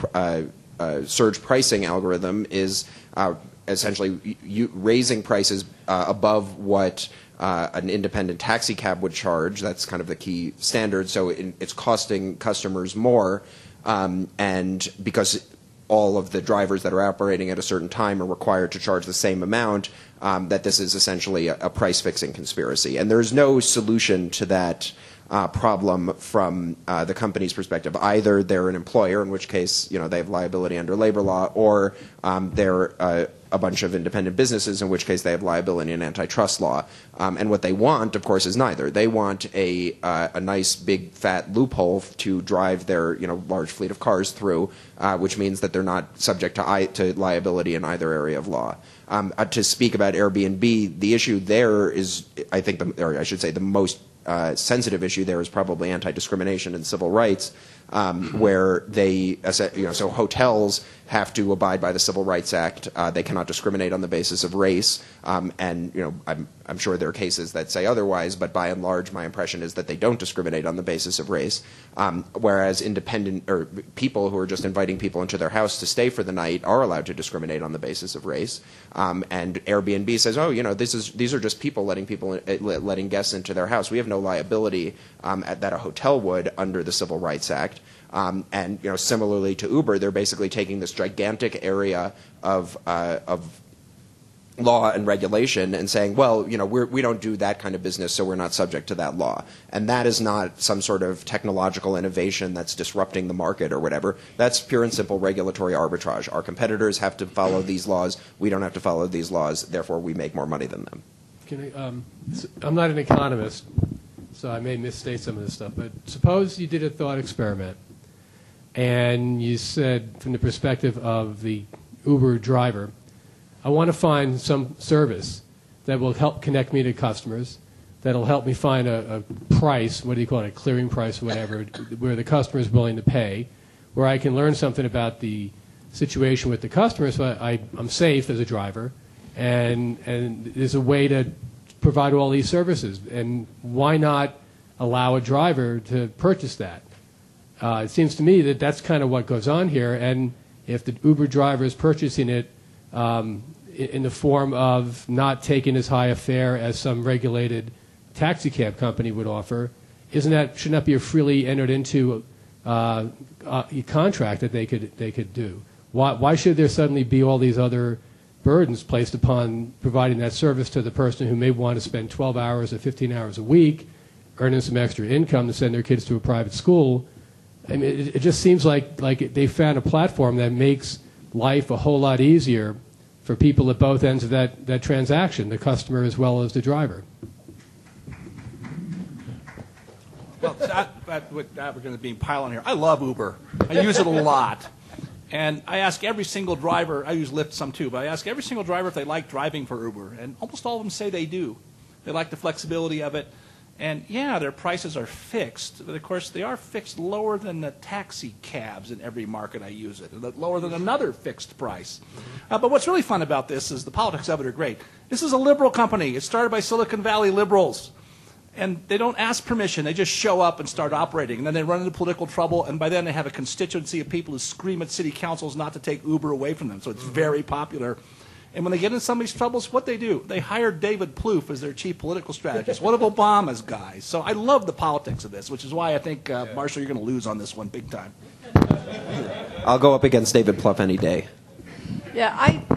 surge pricing algorithm is essentially raising prices above what an independent taxi cab would charge. That's kind of the key standard. So it's costing customers more, and because all of the drivers that are operating at a certain time are required to charge the same amount, that this is essentially a price-fixing conspiracy. And there's no solution to that problem from the company's perspective. Either they're an employer, in which case they have liability under labor law, or they're a bunch of independent businesses, in which case they have liability in antitrust law. And what they want, of course, is neither. They want a nice big fat loophole to drive their large fleet of cars through, which means that they're not subject to liability in either area of law. To speak about Airbnb, the issue there is, I think, the most sensitive issue there is probably anti-discrimination and civil rights, where so hotels have to abide by the Civil Rights Act. They cannot discriminate on the basis of race, and I'm sure there are cases that say otherwise, but by and large, my impression is that they don't discriminate on the basis of race. Whereas independent or people who are just inviting people into their house to stay for the night are allowed to discriminate on the basis of race. And Airbnb says, these are just people letting guests into their house. We have no liability that a hotel would under the Civil Rights Act. And similarly to Uber, they're basically taking this gigantic area of law and regulation and saying, well, we don't do that kind of business, so we're not subject to that law. And that is not some sort of technological innovation that's disrupting the market or whatever. That's pure and simple regulatory arbitrage. Our competitors have to follow these laws. We don't have to follow these laws. Therefore, we make more money than them. I'm not an economist, so I may misstate some of this stuff, but suppose you did a thought experiment and you said, from the perspective of the Uber driver, I want to find some service that will help connect me to customers, that will help me find a price, what do you call it, a clearing price or whatever, where the customer is willing to pay, where I can learn something about the situation with the customer so I'm safe as a driver, and there's a way to provide all these services. And why not allow a driver to purchase that? It seems to me that that's kind of what goes on here, and if the Uber driver is purchasing it in the form of not taking as high a fare as some regulated taxi cab company would offer, shouldn't that be a freely entered into a contract that they could do? Why should there suddenly be all these other burdens placed upon providing that service to the person who may want to spend 12 hours or 15 hours a week earning some extra income to send their kids to a private school? I mean, it just seems like they found a platform that makes life a whole lot easier for people at both ends of that transaction, the customer as well as the driver. Well, we're going to be piling here. I love Uber. I use it a lot. And I ask every single driver, I use Lyft some too, but I ask every single driver if they like driving for Uber. And almost all of them say they do. They like the flexibility of it. And yeah, their prices are fixed, but of course they are fixed lower than the taxi cabs in every market I use it, lower than another fixed price. But what's really fun about this is the politics of it are great. This is a liberal company. It's started by Silicon Valley liberals. And they don't ask permission. They just show up and start operating. And then they run into political trouble, and by then they have a constituency of people who scream at city councils not to take Uber away from them. So it's very popular. And when they get into some of these troubles, what they do? They hire David Plouffe as their chief political strategist, one of Obama's guys. So I love the politics of this, which is why I think, Marshall, you're going to lose on this one big time. I'll go up against David Plouffe any day. Yeah,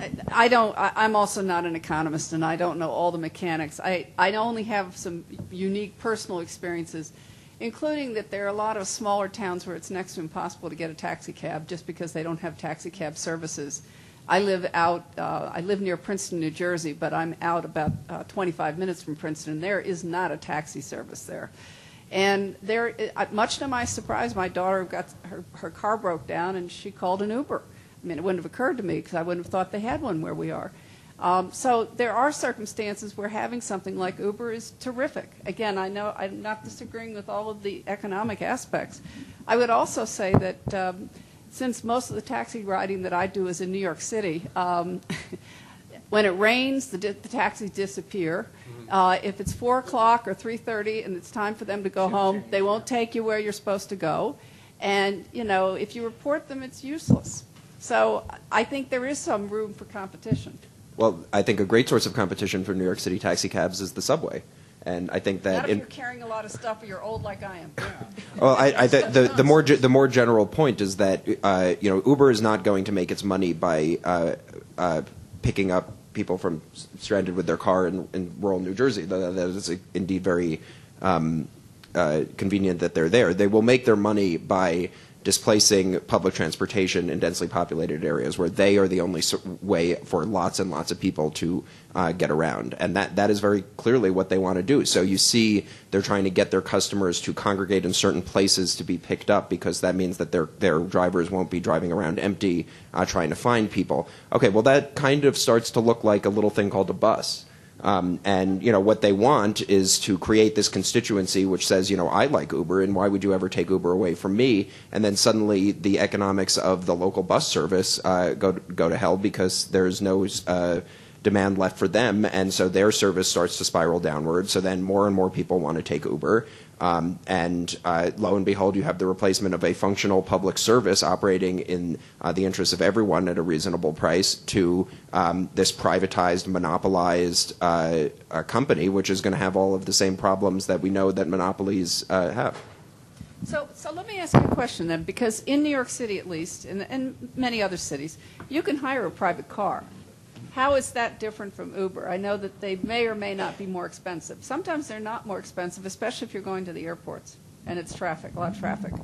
I'm also not an economist, and I don't know all the mechanics. I only have some unique personal experiences, including that there are a lot of smaller towns where it's next to impossible to get a taxi cab just because they don't have taxi cab services. I live near Princeton, New Jersey, but I'm out about 25 minutes from Princeton. There is not a taxi service there. And there, much to my surprise, my daughter got her car broke down, and she called an Uber. I mean, it wouldn't have occurred to me because I wouldn't have thought they had one where we are. So there are circumstances where having something like Uber is terrific. Again, I know I'm not disagreeing with all of the economic aspects. I would also say that since most of the taxi riding that I do is in New York City, when it rains, the taxis disappear. If it's 4 o'clock or 3:30 and it's time for them to go home, they won't take you where you're supposed to go. And, you know, if you report them, it's useless. So I think there is some room for competition. Well, I think a great source of competition for New York City taxi cabs is the subway. And I think that Not if you're carrying a lot of stuff or you're old like I am. well, the more general point is that Uber is not going to make its money by picking up people from stranded with their car in rural New Jersey. That is indeed very convenient that they're there. They will make their money by displacing public transportation in densely populated areas where they are the only way for lots and lots of people to get around. And that is very clearly what they want to do. So you see they're trying to get their customers to congregate in certain places to be picked up because that means that their drivers won't be driving around empty trying to find people. Okay, well that kind of starts to look like a little thing called a bus. And what they want is to create this constituency which says, I like Uber, and why would you ever take Uber away from me? And then suddenly the economics of the local bus service go to hell because there's no demand left for them, and so their service starts to spiral downward. So then more and more people want to take Uber. And lo and behold, you have the replacement of a functional public service operating in the interests of everyone at a reasonable price to this privatized, monopolized company, which is going to have all of the same problems that we know that monopolies have. So let me ask you a question then, because in New York City at least, and many other cities, you can hire a private car. How is that different from Uber? I know that they may or may not be more expensive. Sometimes they're not more expensive, especially if you're going to the airports and it's traffic, a lot of traffic.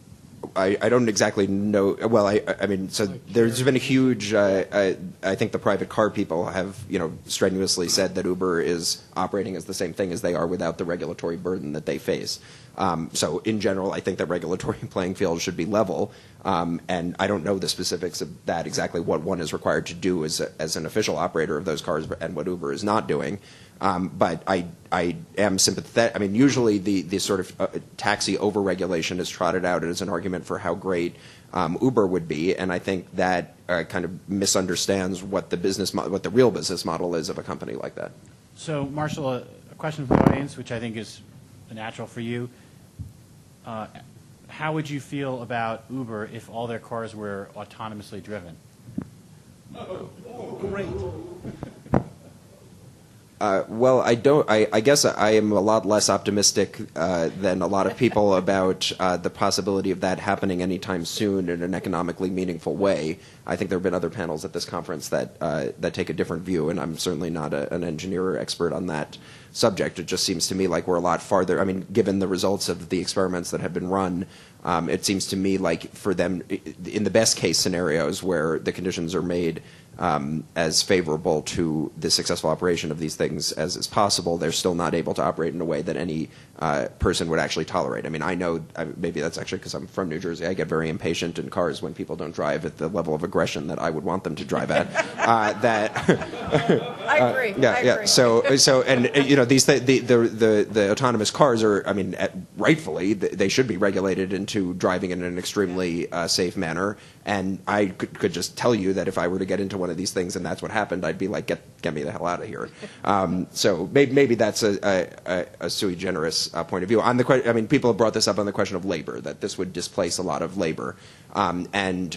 I don't exactly know. Well, I mean, so there's been a huge. I think the private car people have, strenuously said that Uber is operating as the same thing as they are without the regulatory burden that they face. So in general, I think that regulatory playing field should be level. And I don't know the specifics of that, exactly what one is required to do as an official operator of those cars and what Uber is not doing. But I am sympathetic. I mean, usually the sort of taxi overregulation is trotted out as an argument for how great Uber would be, and I think that kind of misunderstands what the real business model is of a company like that. So, Marshall, a question from the audience, which I think is natural for you. How would you feel about Uber if all their cars were autonomously driven? Oh, great. Well, I guess I am a lot less optimistic than a lot of people about the possibility of that happening anytime soon in an economically meaningful way. I think there have been other panels at this conference that take a different view, and I'm certainly not an engineer or expert on that subject. It just seems to me like we're a lot farther. I mean, given the results of the experiments that have been run, it seems to me like for them, in the best case scenarios where the conditions are made as favorable to the successful operation of these things as is possible, they're still not able to operate in a way that any person would actually tolerate. I mean, I know, maybe that's actually because I'm from New Jersey, I get very impatient in cars when people don't drive at the level of aggression that I would want them to drive at. I agree. I agree. So, and you know, the autonomous cars are, I mean, rightfully, they should be regulated into driving in an extremely safe manner. And I could just tell you that if I were to get into one of these things and that's what happened, I'd be like, get me the hell out of here. So maybe that's a sui generis point of view. On the I mean, people have brought this up on the question of labor, that this would displace a lot of labor, and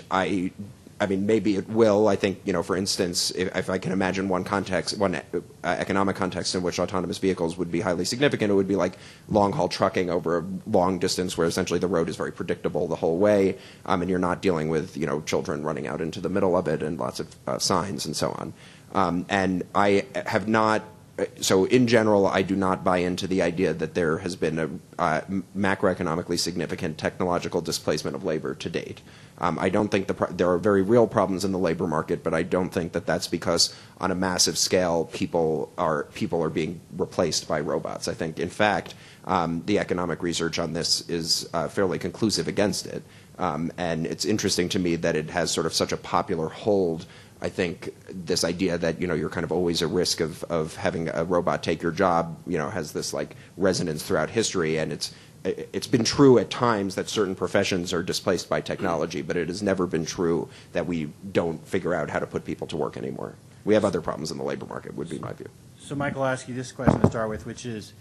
I mean, maybe it will. I think, you know, for instance, if I can imagine one economic context in which autonomous vehicles would be highly significant, it would be like long-haul trucking over a long distance where essentially the road is very predictable the whole way, and you're not dealing with, you know, children running out into the middle of it and lots of signs and so on. And I have not... So in general, I do not buy into the idea that there has been a macroeconomically significant technological displacement of labor to date. I don't think there are very real problems in the labor market, but I don't think that that's because on a massive scale people are being replaced by robots. I think, in fact, the economic research on this is fairly conclusive against it. And it's interesting to me that it has sort of such a popular hold. I think this idea that, you know, you're kind of always at risk of having a robot take your job, you know, has this like resonance throughout history, and it's been true at times that certain professions are displaced by technology, but it has never been true that we don't figure out how to put people to work anymore. We have other problems in the labor market, would be my view. So, Michael, I'll ask you this question to start with, which is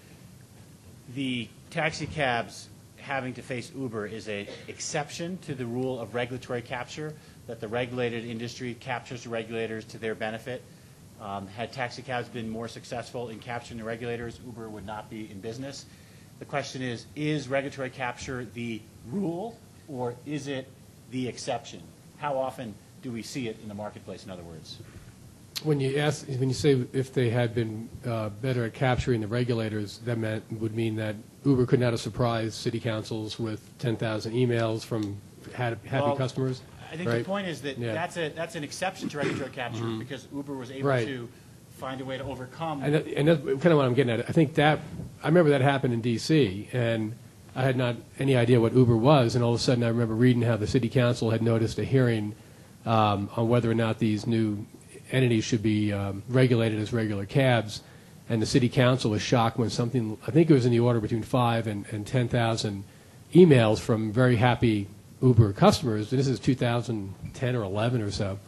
the taxi cabs having to face Uber is an exception to the rule of regulatory capture, that the regulated industry captures the regulators to their benefit. Had taxi cabs been more successful in capturing the regulators, Uber would not be in business. The question is regulatory capture the rule, or is it the exception? How often do we see it in the marketplace, in other words? When you say if they had been better at capturing the regulators, that would mean that Uber could not have surprised city councils with 10,000 emails from happy customers. I think the point is that that's an exception to regulatory capture because Uber was able to find a way to overcome. And that's kind of what I'm getting at. I think I remember that happened in D.C., and I had not any idea what Uber was, and all of a sudden I remember reading how the city council had noticed a hearing on whether or not these new entities should be regulated as regular cabs, and the city council was shocked when something, I think it was in the order between 5,000 and 10,000 emails from very happy Uber customers, this is 2010 or 11 or so,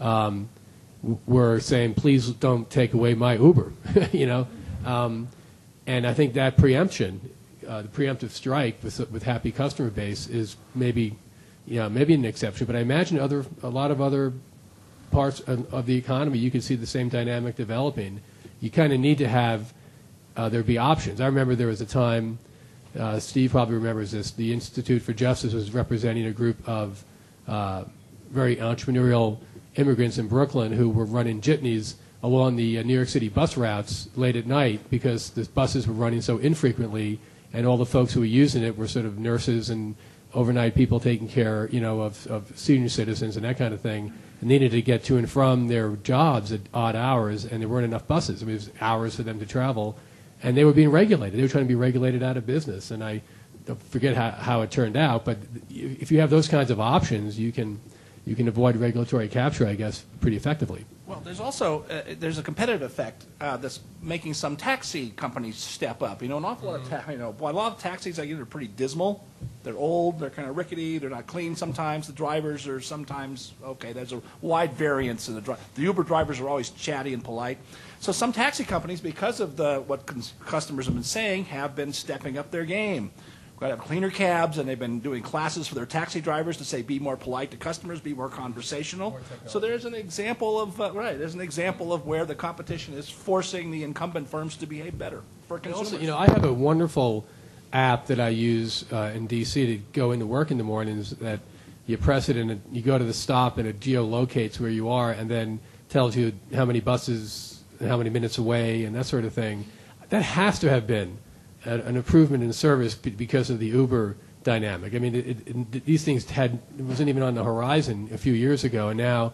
were saying, please don't take away my Uber, you know. And I think that preemption, the preemptive strike with happy customer base is maybe an exception, but I imagine a lot of other parts of the economy, you can see the same dynamic developing. You kind of need to have there be options. I remember there was a time, Steve probably remembers this, the Institute for Justice was representing a group of very entrepreneurial immigrants in Brooklyn who were running jitneys along the New York City bus routes late at night because the buses were running so infrequently, and all the folks who were using it were sort of nurses and overnight people taking care, you know, of senior citizens and that kind of thing, and needed to get to and from their jobs at odd hours, and there weren't enough buses. I mean, it was hours for them to travel, and they were being regulated. They were trying to be regulated out of business, and I forget how it turned out, but if you have those kinds of options, you can avoid regulatory capture, I guess, pretty effectively. Well, there's also there's a competitive effect that's making some taxi companies step up. You know, an awful lot of a lot of taxis I get are pretty dismal. They're old, they're kind of rickety, they're not clean sometimes. The drivers are sometimes okay. There's a wide variance in the Uber drivers are always chatty and polite. So some taxi companies, because of what customers have been saying, have been stepping up their game. We've got to have cleaner cabs, and they've been doing classes for their taxi drivers to say be more polite to customers, be more conversational. So there's an example of there's an example of where the competition is forcing the incumbent firms to behave better for consumers. Also, I have a wonderful app that I use in D.C. to go into work in the mornings. That you press it and you go to the stop, and it geolocates where you are, and then tells you how many buses, how many minutes away, and that sort of thing. That has to have been an improvement in service because of the Uber dynamic. I mean, these things wasn't even on the horizon a few years ago, and now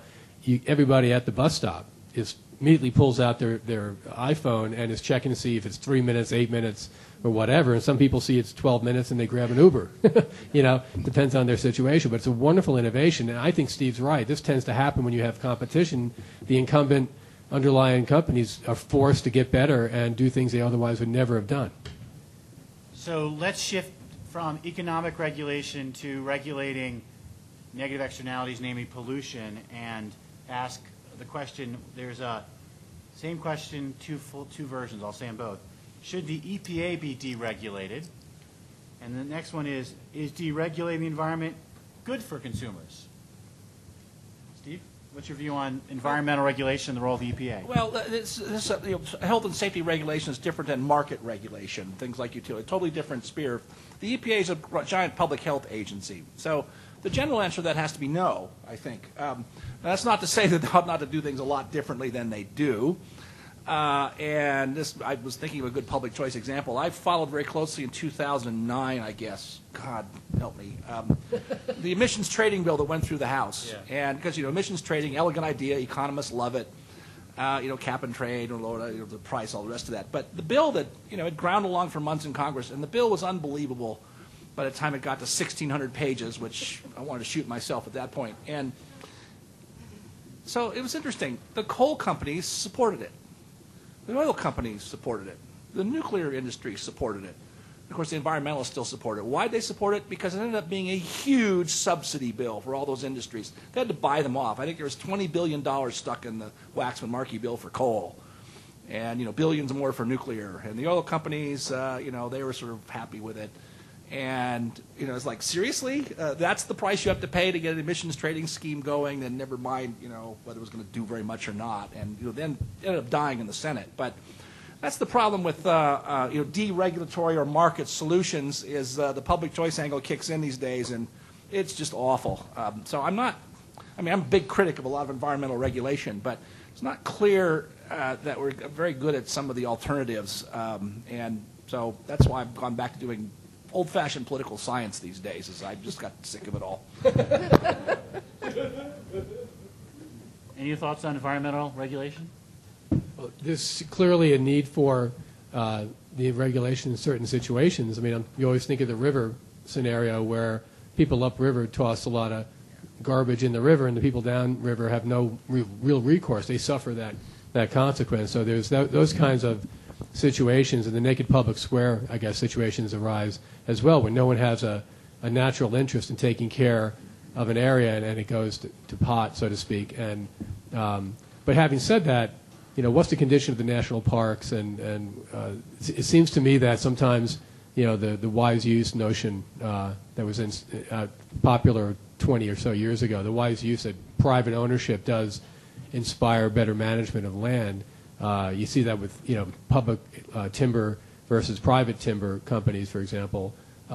everybody at the bus stop immediately pulls out their iPhone and is checking to see if it's 3 minutes, 8 minutes, or whatever. And some people see it's 12 minutes and they grab an Uber. Depends on their situation. But it's a wonderful innovation. And I think Steve's right. This tends to happen when you have competition. The incumbent underlying companies are forced to get better and do things they otherwise would never have done. So let's shift from economic regulation to regulating negative externalities, namely pollution, and ask the question. There's a same question, two versions. I'll say them both. Should the EPA be deregulated? And the next one is deregulating the environment good for consumers? Steve, what's your view on environmental regulation and the role of the EPA? Well, health and safety regulation is different than market regulation, things like utility, totally different sphere. The EPA is a giant public health agency. So the general answer to that has to be no, I think. That's not to say that they ought not to do things a lot differently than they do. I was thinking of a good public choice example. I followed very closely in 2009, I guess. God help me. The emissions trading bill that went through the House. Yeah. And because, emissions trading, elegant idea, economists love it. Cap and trade, or lower the price, all the rest of that. But the bill that, it ground along for months in Congress, and the bill was unbelievable by the time it got to 1,600 pages, which I wanted to shoot myself at that point. And so it was interesting. The coal companies supported it. The oil companies supported it. The nuclear industry supported it. Of course, the environmentalists still support it. Why did they support it? Because it ended up being a huge subsidy bill for all those industries. They had to buy them off. I think there was $20 billion stuck in the Waxman-Markey bill for coal, and billions more for nuclear. And the oil companies, they were sort of happy with it. And it's like, seriously, that's the price you have to pay to get an emissions trading scheme going. Then never mind, whether it was going to do very much or not. And then it ended up dying in the Senate. But that's the problem with deregulatory or market solutions is the public choice angle kicks in these days, and it's just awful. So I'm a big critic of a lot of environmental regulation, but it's not clear that we're very good at some of the alternatives. And so that's why I've gone back to doing old-fashioned political science these days, as I just got sick of it all. Any thoughts on environmental regulation? Well, there's clearly a need for the regulation in certain situations. You always think of the river scenario where people upriver toss a lot of garbage in the river, and the people downriver have no real recourse. They suffer that consequence. So there's those kinds of situations, and the naked public square, I guess, situations arise as well, when no one has a natural interest in taking care of an area, and it goes to pot, so to speak. And but having said that, what's the condition of the national parks? And it seems to me that sometimes, the wise use notion that was popular 20 or so years ago, the wise use that private ownership does inspire better management of land. You see that with public timber versus private timber companies, for example.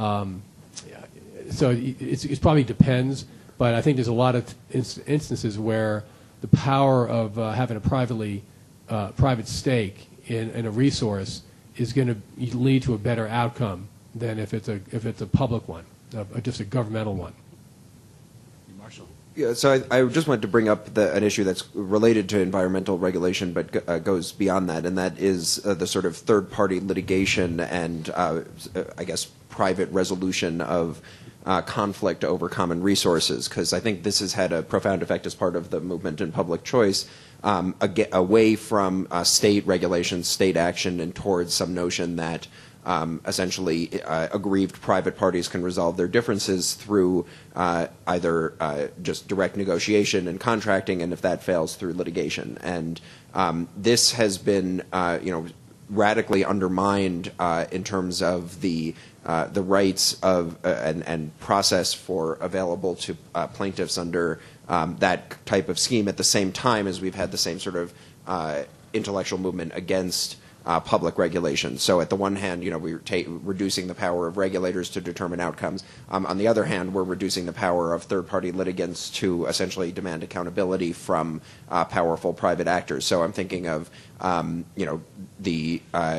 So it probably depends, but I think there's a lot of instances where the power of having a private stake in a resource is going to lead to a better outcome than if it's a public one, just a governmental one. Marshall. Yeah, so I just wanted to bring up an issue that's related to environmental regulation, but goes beyond that, and that is the sort of third-party litigation and, I guess, private resolution of conflict over common resources, because I think this has had a profound effect as part of the movement in public choice, away from state regulation, state action, and towards some notion that essentially aggrieved private parties can resolve their differences through either just direct negotiation and contracting, and if that fails, through litigation. And this has been radically undermined in terms of the rights of and process for available to plaintiffs under that type of scheme, at the same time as we've had the same sort of intellectual movement against public regulation. So at the one hand, we're reducing the power of regulators to determine outcomes. On the other hand, we're reducing the power of third-party litigants to essentially demand accountability from powerful private actors. So I'm thinking of, the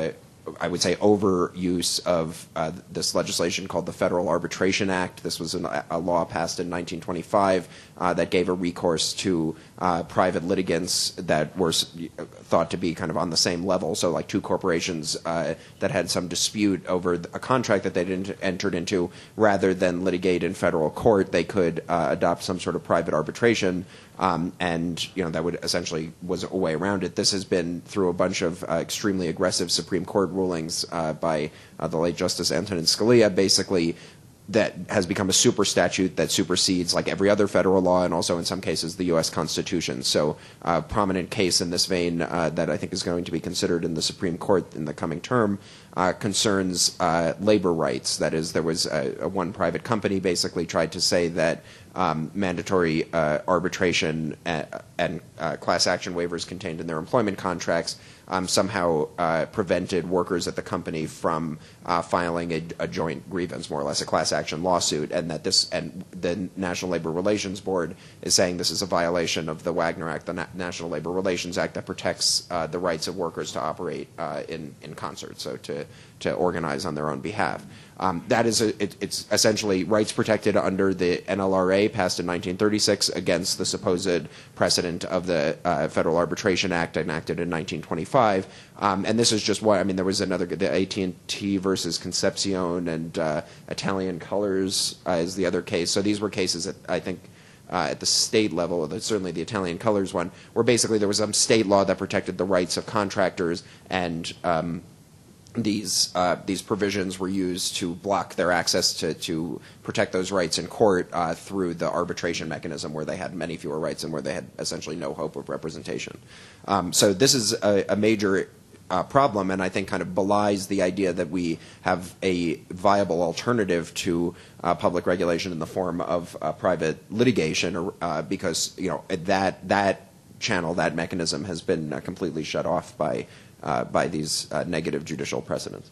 I would say, overuse of this legislation called the Federal Arbitration Act. This was a law passed in 1925 that gave a recourse to private litigants that were thought to be kind of on the same level. So like two corporations that had some dispute over a contract that they'd entered into, rather than litigate in federal court, they could adopt some sort of private arbitration. And that would essentially was a way around it. This has been through a bunch of extremely aggressive Supreme Court rulings by the late Justice Antonin Scalia, basically, that has become a super statute that supersedes like every other federal law and also in some cases the U.S. Constitution. So a prominent case in this vein that I think is going to be considered in the Supreme Court in the coming term concerns labor rights. That is, there was one private company basically tried to say that mandatory arbitration and class action waivers contained in their employment contracts somehow prevented workers at the company from filing a joint grievance, more or less a class action lawsuit, and that the National Labor Relations Board is saying this is a violation of the Wagner Act, the National Labor Relations Act, that protects the rights of workers to operate in concert, so to organize on their own behalf. That is it's essentially rights protected under the NLRA passed in 1936 against the supposed precedent of the Federal Arbitration Act enacted in 1925. And this is just one. I mean, there was another, the AT&T versus Concepcion and Italian Colors is the other case. So these were cases that I think at the state level, certainly the Italian Colors one, where basically there was some state law that protected the rights of contractors, and these provisions were used to block their access to protect those rights in court through the arbitration mechanism, where they had many fewer rights and where they had essentially no hope of representation. So this is a major problem, and I think kind of belies the idea that we have a viable alternative to public regulation in the form of private litigation, because that channel, that mechanism, has been completely shut off by these negative judicial precedents.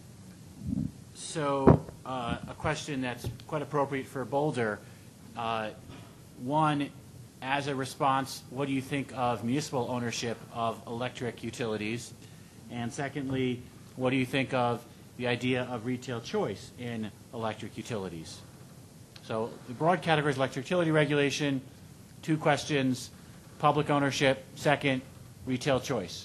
So a question that's quite appropriate for Boulder. One, as a response, what do you think of municipal ownership of electric utilities? And secondly, what do you think of the idea of retail choice in electric utilities? So the broad categories: electric utility regulation. Two questions: public ownership. Second, retail choice.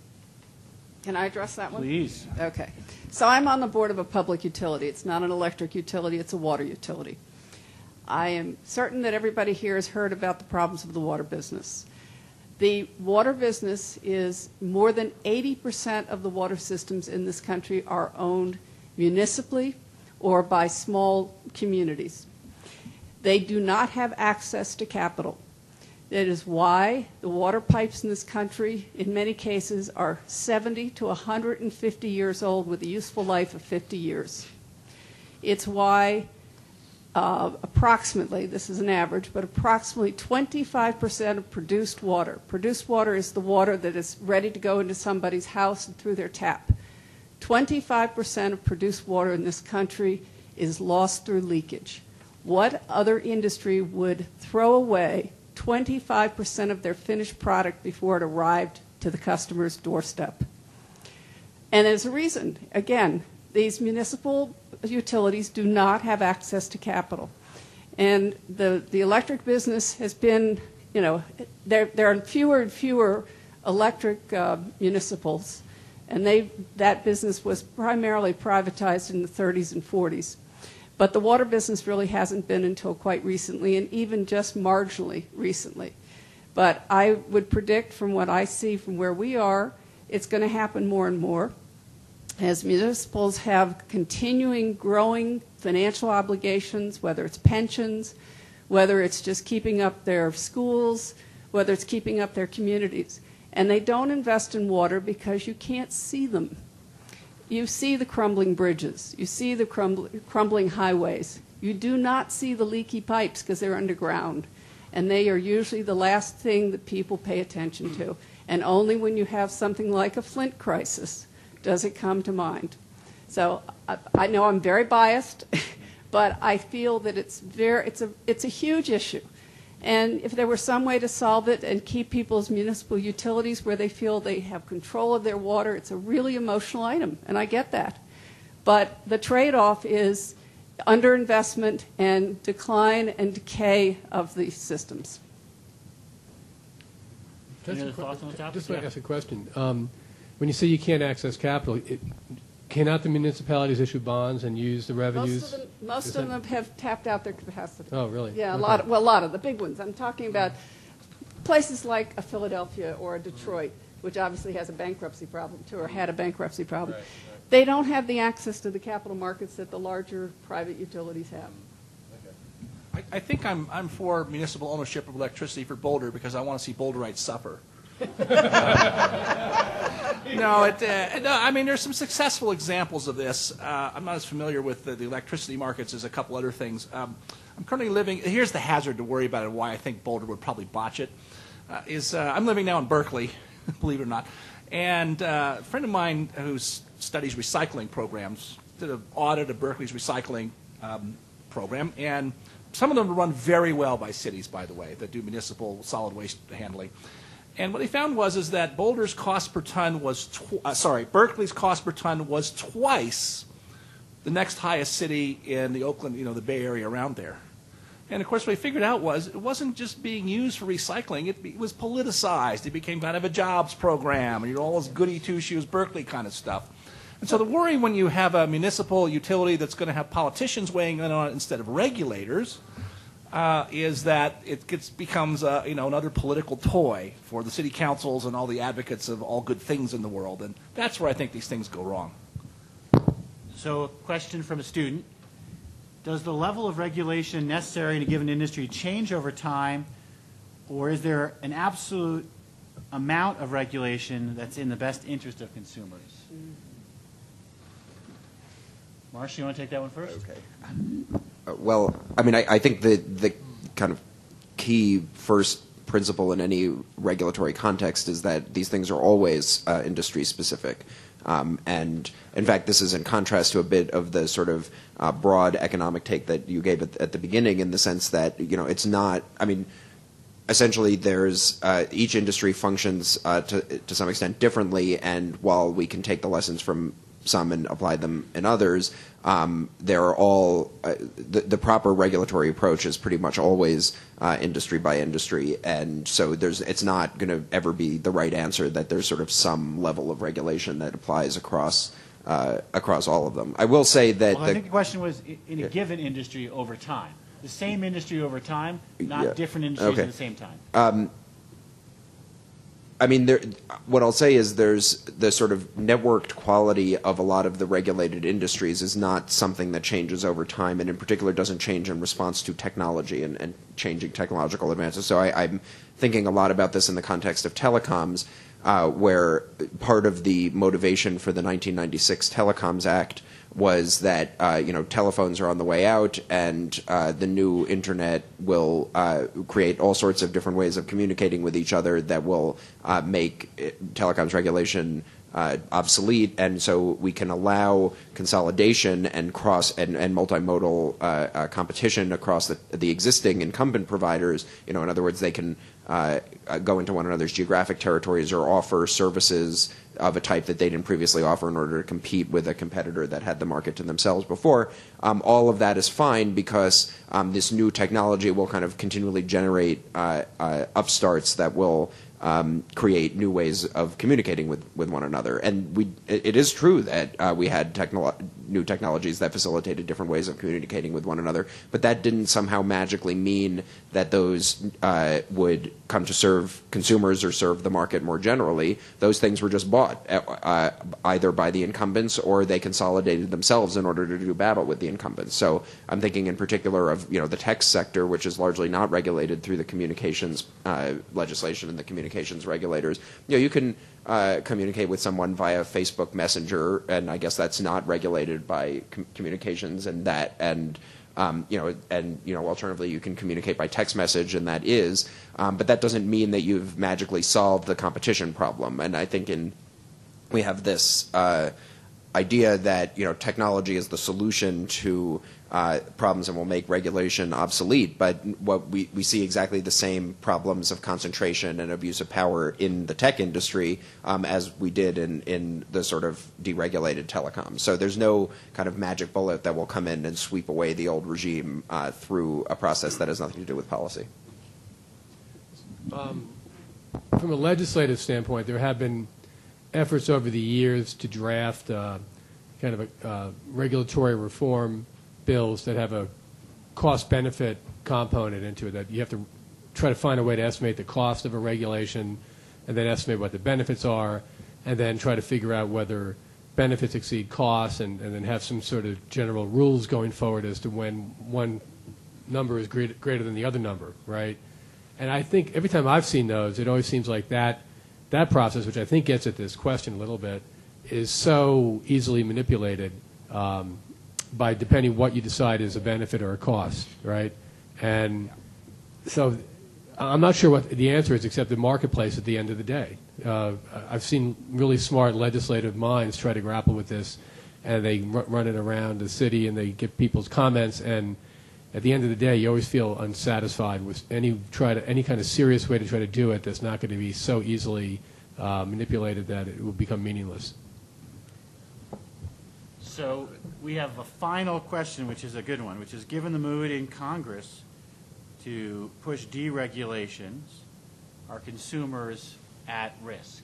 Can I address that one? Please. Okay. So I'm on the board of a public utility. It's not an electric utility, it's a water utility. I am certain that everybody here has heard about the problems of the water business. The water business is more than 80% of the water systems in this country are owned municipally or by small communities. They do not have access to capital. That is why the water pipes in this country, in many cases, are 70 to 150 years old with a useful life of 50 years. It's why approximately, this is an average, but approximately 25% of produced water is the water that is ready to go into somebody's house and through their tap. 25% of produced water in this country is lost through leakage. What other industry would throw away 25% of their finished product before it arrived to the customer's doorstep? And there's a reason. Again, these municipal utilities do not have access to capital. And the electric business has been, there are fewer and fewer electric municipals, and that business was primarily privatized in the 30s and 40s. But the water business really hasn't been until quite recently, and even just marginally recently. But I would predict, from what I see from where we are, it's going to happen more and more as municipals have continuing growing financial obligations, whether it's pensions, whether it's just keeping up their schools, whether it's keeping up their communities. And they don't invest in water because you can't see them. You see the crumbling bridges. You see the crumbling highways. You do not see the leaky pipes because they're underground. And they are usually the last thing that people pay attention to. And only when you have something like a Flint crisis does it come to mind. So I know I'm very biased, but I feel that it's a huge issue. And if there were some way to solve it and keep people's municipal utilities where they feel they have control of their water, it's a really emotional item, and I get that. But the trade-off is underinvestment and decline and decay of these systems. Any other thoughts on the topic? Just want to Yeah. ask a question. When you say you can't access capital, cannot the municipalities issue bonds and use the revenues? Most of them have tapped out their capacity. Oh, really? Yeah, Okay. a lot of the big ones. I'm talking about places like a Philadelphia or a Detroit, which obviously has a bankruptcy problem too, or had a bankruptcy problem. They don't have the access to the capital markets that the larger private utilities have. I think I'm for municipal ownership of electricity for Boulder because I want to see Boulderites suffer. No, I mean, there's some successful examples of this. I'm not as familiar with the electricity markets as a couple other things. I'm currently living, here's the hazard to worry about and why I think Boulder would probably botch it, I'm living now in Berkeley, believe it or not, and a friend of mine who studies recycling programs did an audit of Berkeley's recycling program, and some of them are run very well by cities, by the way, that do municipal solid waste handling. And what they found is that Boulder's cost per ton was, Berkeley's cost per ton was twice the next highest city in the Oakland, the Bay Area around there. And of course, what they figured out was it wasn't just being used for recycling; it was politicized. It became kind of a jobs program, and all this goody two shoes Berkeley kind of stuff. And so the worry when you have a municipal utility that's going to have politicians weighing in on it instead of regulators is that it becomes another political toy for the city councils and all the advocates of all good things in the world, and that's where I think these things go wrong. So a question from a student. Does the level of regulation necessary in a given industry change over time, or is there an absolute amount of regulation that's in the best interest of consumers? Marcia, you want to take that one first? Okay. Well, I mean, I think the kind of key first principle in any regulatory context is that these things are always industry specific. And in fact, this is in contrast to a bit of the sort of broad economic take that you gave at the beginning, in the sense that, it's not, I mean, essentially there's each industry functions to some extent differently, and while we can take the lessons from some and apply them in others, they're all the proper regulatory approach is pretty much always industry by industry, and so it's not going to ever be the right answer that there's sort of some level of regulation that applies across all of them. I will say that Well, I think the question was in a given industry over time. The same industry over time, not different industries at the same time. I mean, what I'll say is there's the sort of networked quality of a lot of the regulated industries is not something that changes over time, and in particular doesn't change in response to technology and changing technological advances. So I'm thinking a lot about this in the context of telecoms, where part of the motivation for the 1996 Telecoms Act was that telephones are on the way out, and the new internet will create all sorts of different ways of communicating with each other that will make telecoms regulation obsolete, and so we can allow consolidation and multimodal competition across the existing incumbent providers. In other words, they can go into one another's geographic territories or offer services of a type that they didn't previously offer in order to compete with a competitor that had the market to themselves before. All of that is fine because this new technology will kind of continually generate upstarts that will create new ways of communicating with one another. And it is true that we had new technologies that facilitated different ways of communicating with one another, but that didn't somehow magically mean that those would come to serve consumers or serve the market more generally. Those things were just bought either by the incumbents, or they consolidated themselves in order to do battle with the incumbents. So I'm thinking in particular of the tech sector, which is largely not regulated through the communications legislation and the communications regulators. You can communicate with someone via Facebook Messenger, and I guess that's not regulated by communications, alternatively you can communicate by text message, and that is, but that doesn't mean that you've magically solved the competition problem. And I think we have this idea that technology is the solution to problems and will make regulation obsolete, but what we see exactly the same problems of concentration and abuse of power in the tech industry as we did in the sort of deregulated telecom. So there's no kind of magic bullet that will come in and sweep away the old regime through a process that has nothing to do with policy. From a legislative standpoint, there have been efforts over the years to draft kind of a regulatory reform bills that have a cost-benefit component into it, that you have to try to find a way to estimate the cost of a regulation and then estimate what the benefits are, and then try to figure out whether benefits exceed costs, and then have some sort of general rules going forward as to when one number is greater than the other number, right? And I think every time I've seen those, it always seems like that process, which I think gets at this question a little bit, is so easily manipulated by depending what you decide is a benefit or a cost, right? And so I'm not sure what the answer is except the marketplace at the end of the day. I've seen really smart legislative minds try to grapple with this, and they run it around the city and they get people's comments, and at the end of the day, you always feel unsatisfied with any kind of serious way to try to do it that's not going to be so easily manipulated that it will become meaningless. So we have a final question, which is a good one, which is, given the mood in Congress to push deregulations, are consumers at risk?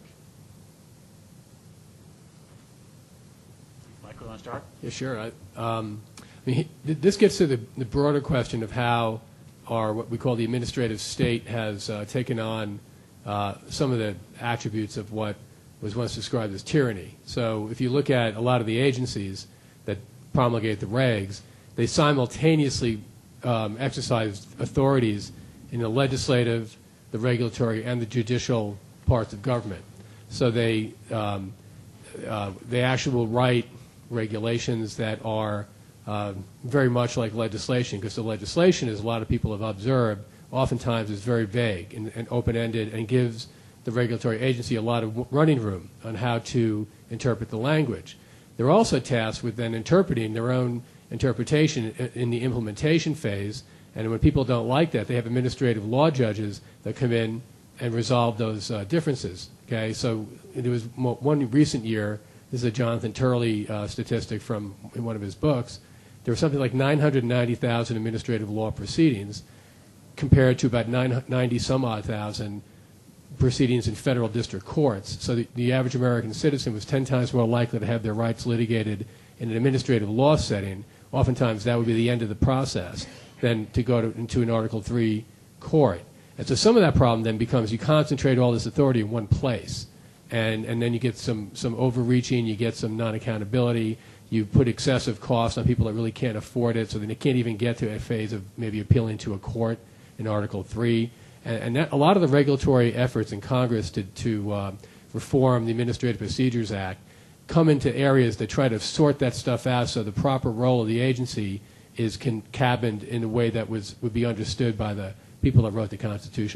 Michael, you want to start? Yeah, sure. This gets to the broader question of how what we call the administrative state has taken on some of the attributes of what was once described as tyranny. So if you look at a lot of the agencies that promulgate the regs, they simultaneously exercise authorities in the legislative, the regulatory, and the judicial parts of government. So they actually will write regulations that are very much like legislation, because the legislation, as a lot of people have observed, oftentimes is very vague and open-ended and gives the regulatory agency a lot of running room on how to interpret the language. They're also tasked with then interpreting their own interpretation in the implementation phase, and when people don't like that, they have administrative law judges that come in and resolve those differences. Okay, so there was one recent year, this is a Jonathan Turley statistic from in one of his books, there were something like 990,000 administrative law proceedings compared to about 90-some-odd thousand proceedings in federal district courts. So the average American citizen was 10 times more likely to have their rights litigated in an administrative law setting. Oftentimes that would be the end of the process than to go into an Article III court. And so some of that problem then becomes you concentrate all this authority in one place. And then you get some overreaching, you get some non-accountability, you put excessive costs on people that really can't afford it, so then they can't even get to a phase of maybe appealing to a court in Article III. And that, a lot of the regulatory efforts in Congress to reform the Administrative Procedures Act come into areas that try to sort that stuff out so the proper role of the agency is cabined in a way that would be understood by the people that wrote the Constitution.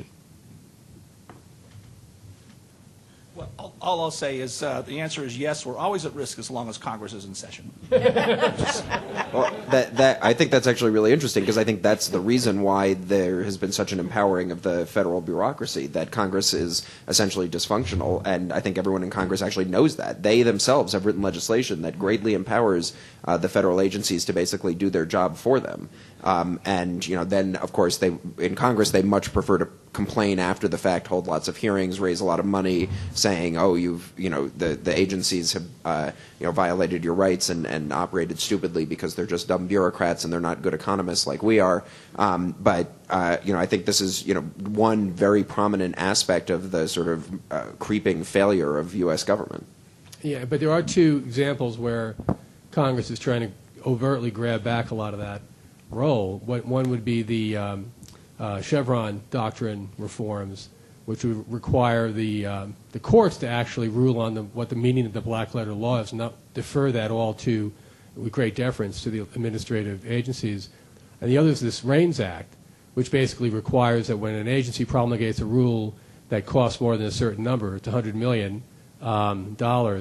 Well, all I'll say is the answer is yes, we're always at risk as long as Congress is in session. Well, I think that's actually really interesting, because I think that's the reason why there has been such an empowering of the federal bureaucracy, that Congress is essentially dysfunctional, and I think everyone in Congress actually knows that. They themselves have written legislation that greatly empowers the federal agencies to basically do their job for them. And then of course in Congress they much prefer to complain after the fact, hold lots of hearings, raise a lot of money, saying, oh, the agencies have violated your rights and operated stupidly because they're just dumb bureaucrats and they're not good economists like we are. But I think this is one very prominent aspect of the sort of creeping failure of U.S. government. Yeah, but there are two examples where Congress is trying to overtly grab back a lot of that role. One would be the Chevron doctrine reforms, which would require the courts to actually rule on what the meaning of the black letter law is, not defer that all to, with great deference, to the administrative agencies. And the other is this REINS Act, which basically requires that when an agency promulgates a rule that costs more than a certain number, it's $100 million,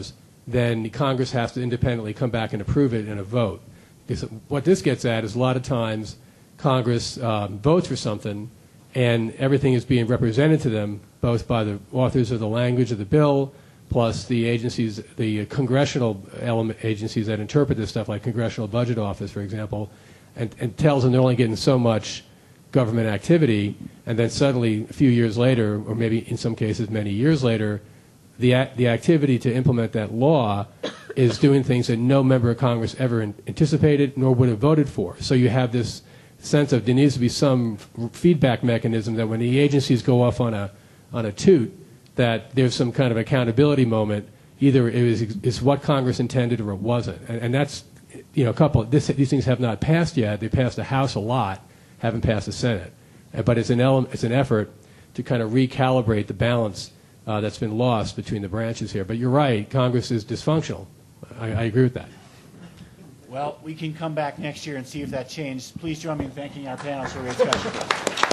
then Congress has to independently come back and approve it in a vote. Because what this gets at is a lot of times Congress votes for something, and everything is being represented to them both by the authors of the language of the bill, plus the agencies, the congressional agencies that interpret this stuff, like Congressional Budget Office, for example, and tells them they're only getting so much government activity, and then suddenly a few years later, or maybe in some cases many years later, the activity to implement that law is doing things that no member of Congress ever anticipated nor would have voted for. So you have this sense of there needs to be some feedback mechanism that when the agencies go off on a toot, that there's some kind of accountability moment. Either it's what Congress intended or it wasn't. And that's, these things have not passed yet. They passed the House a lot, haven't passed the Senate. But it's an effort to kind of recalibrate the balance that's been lost between the branches here. But you're right, Congress is dysfunctional. I agree with that. Well, we can come back next year and see if that changed. Please join me in thanking our panel for a great discussion.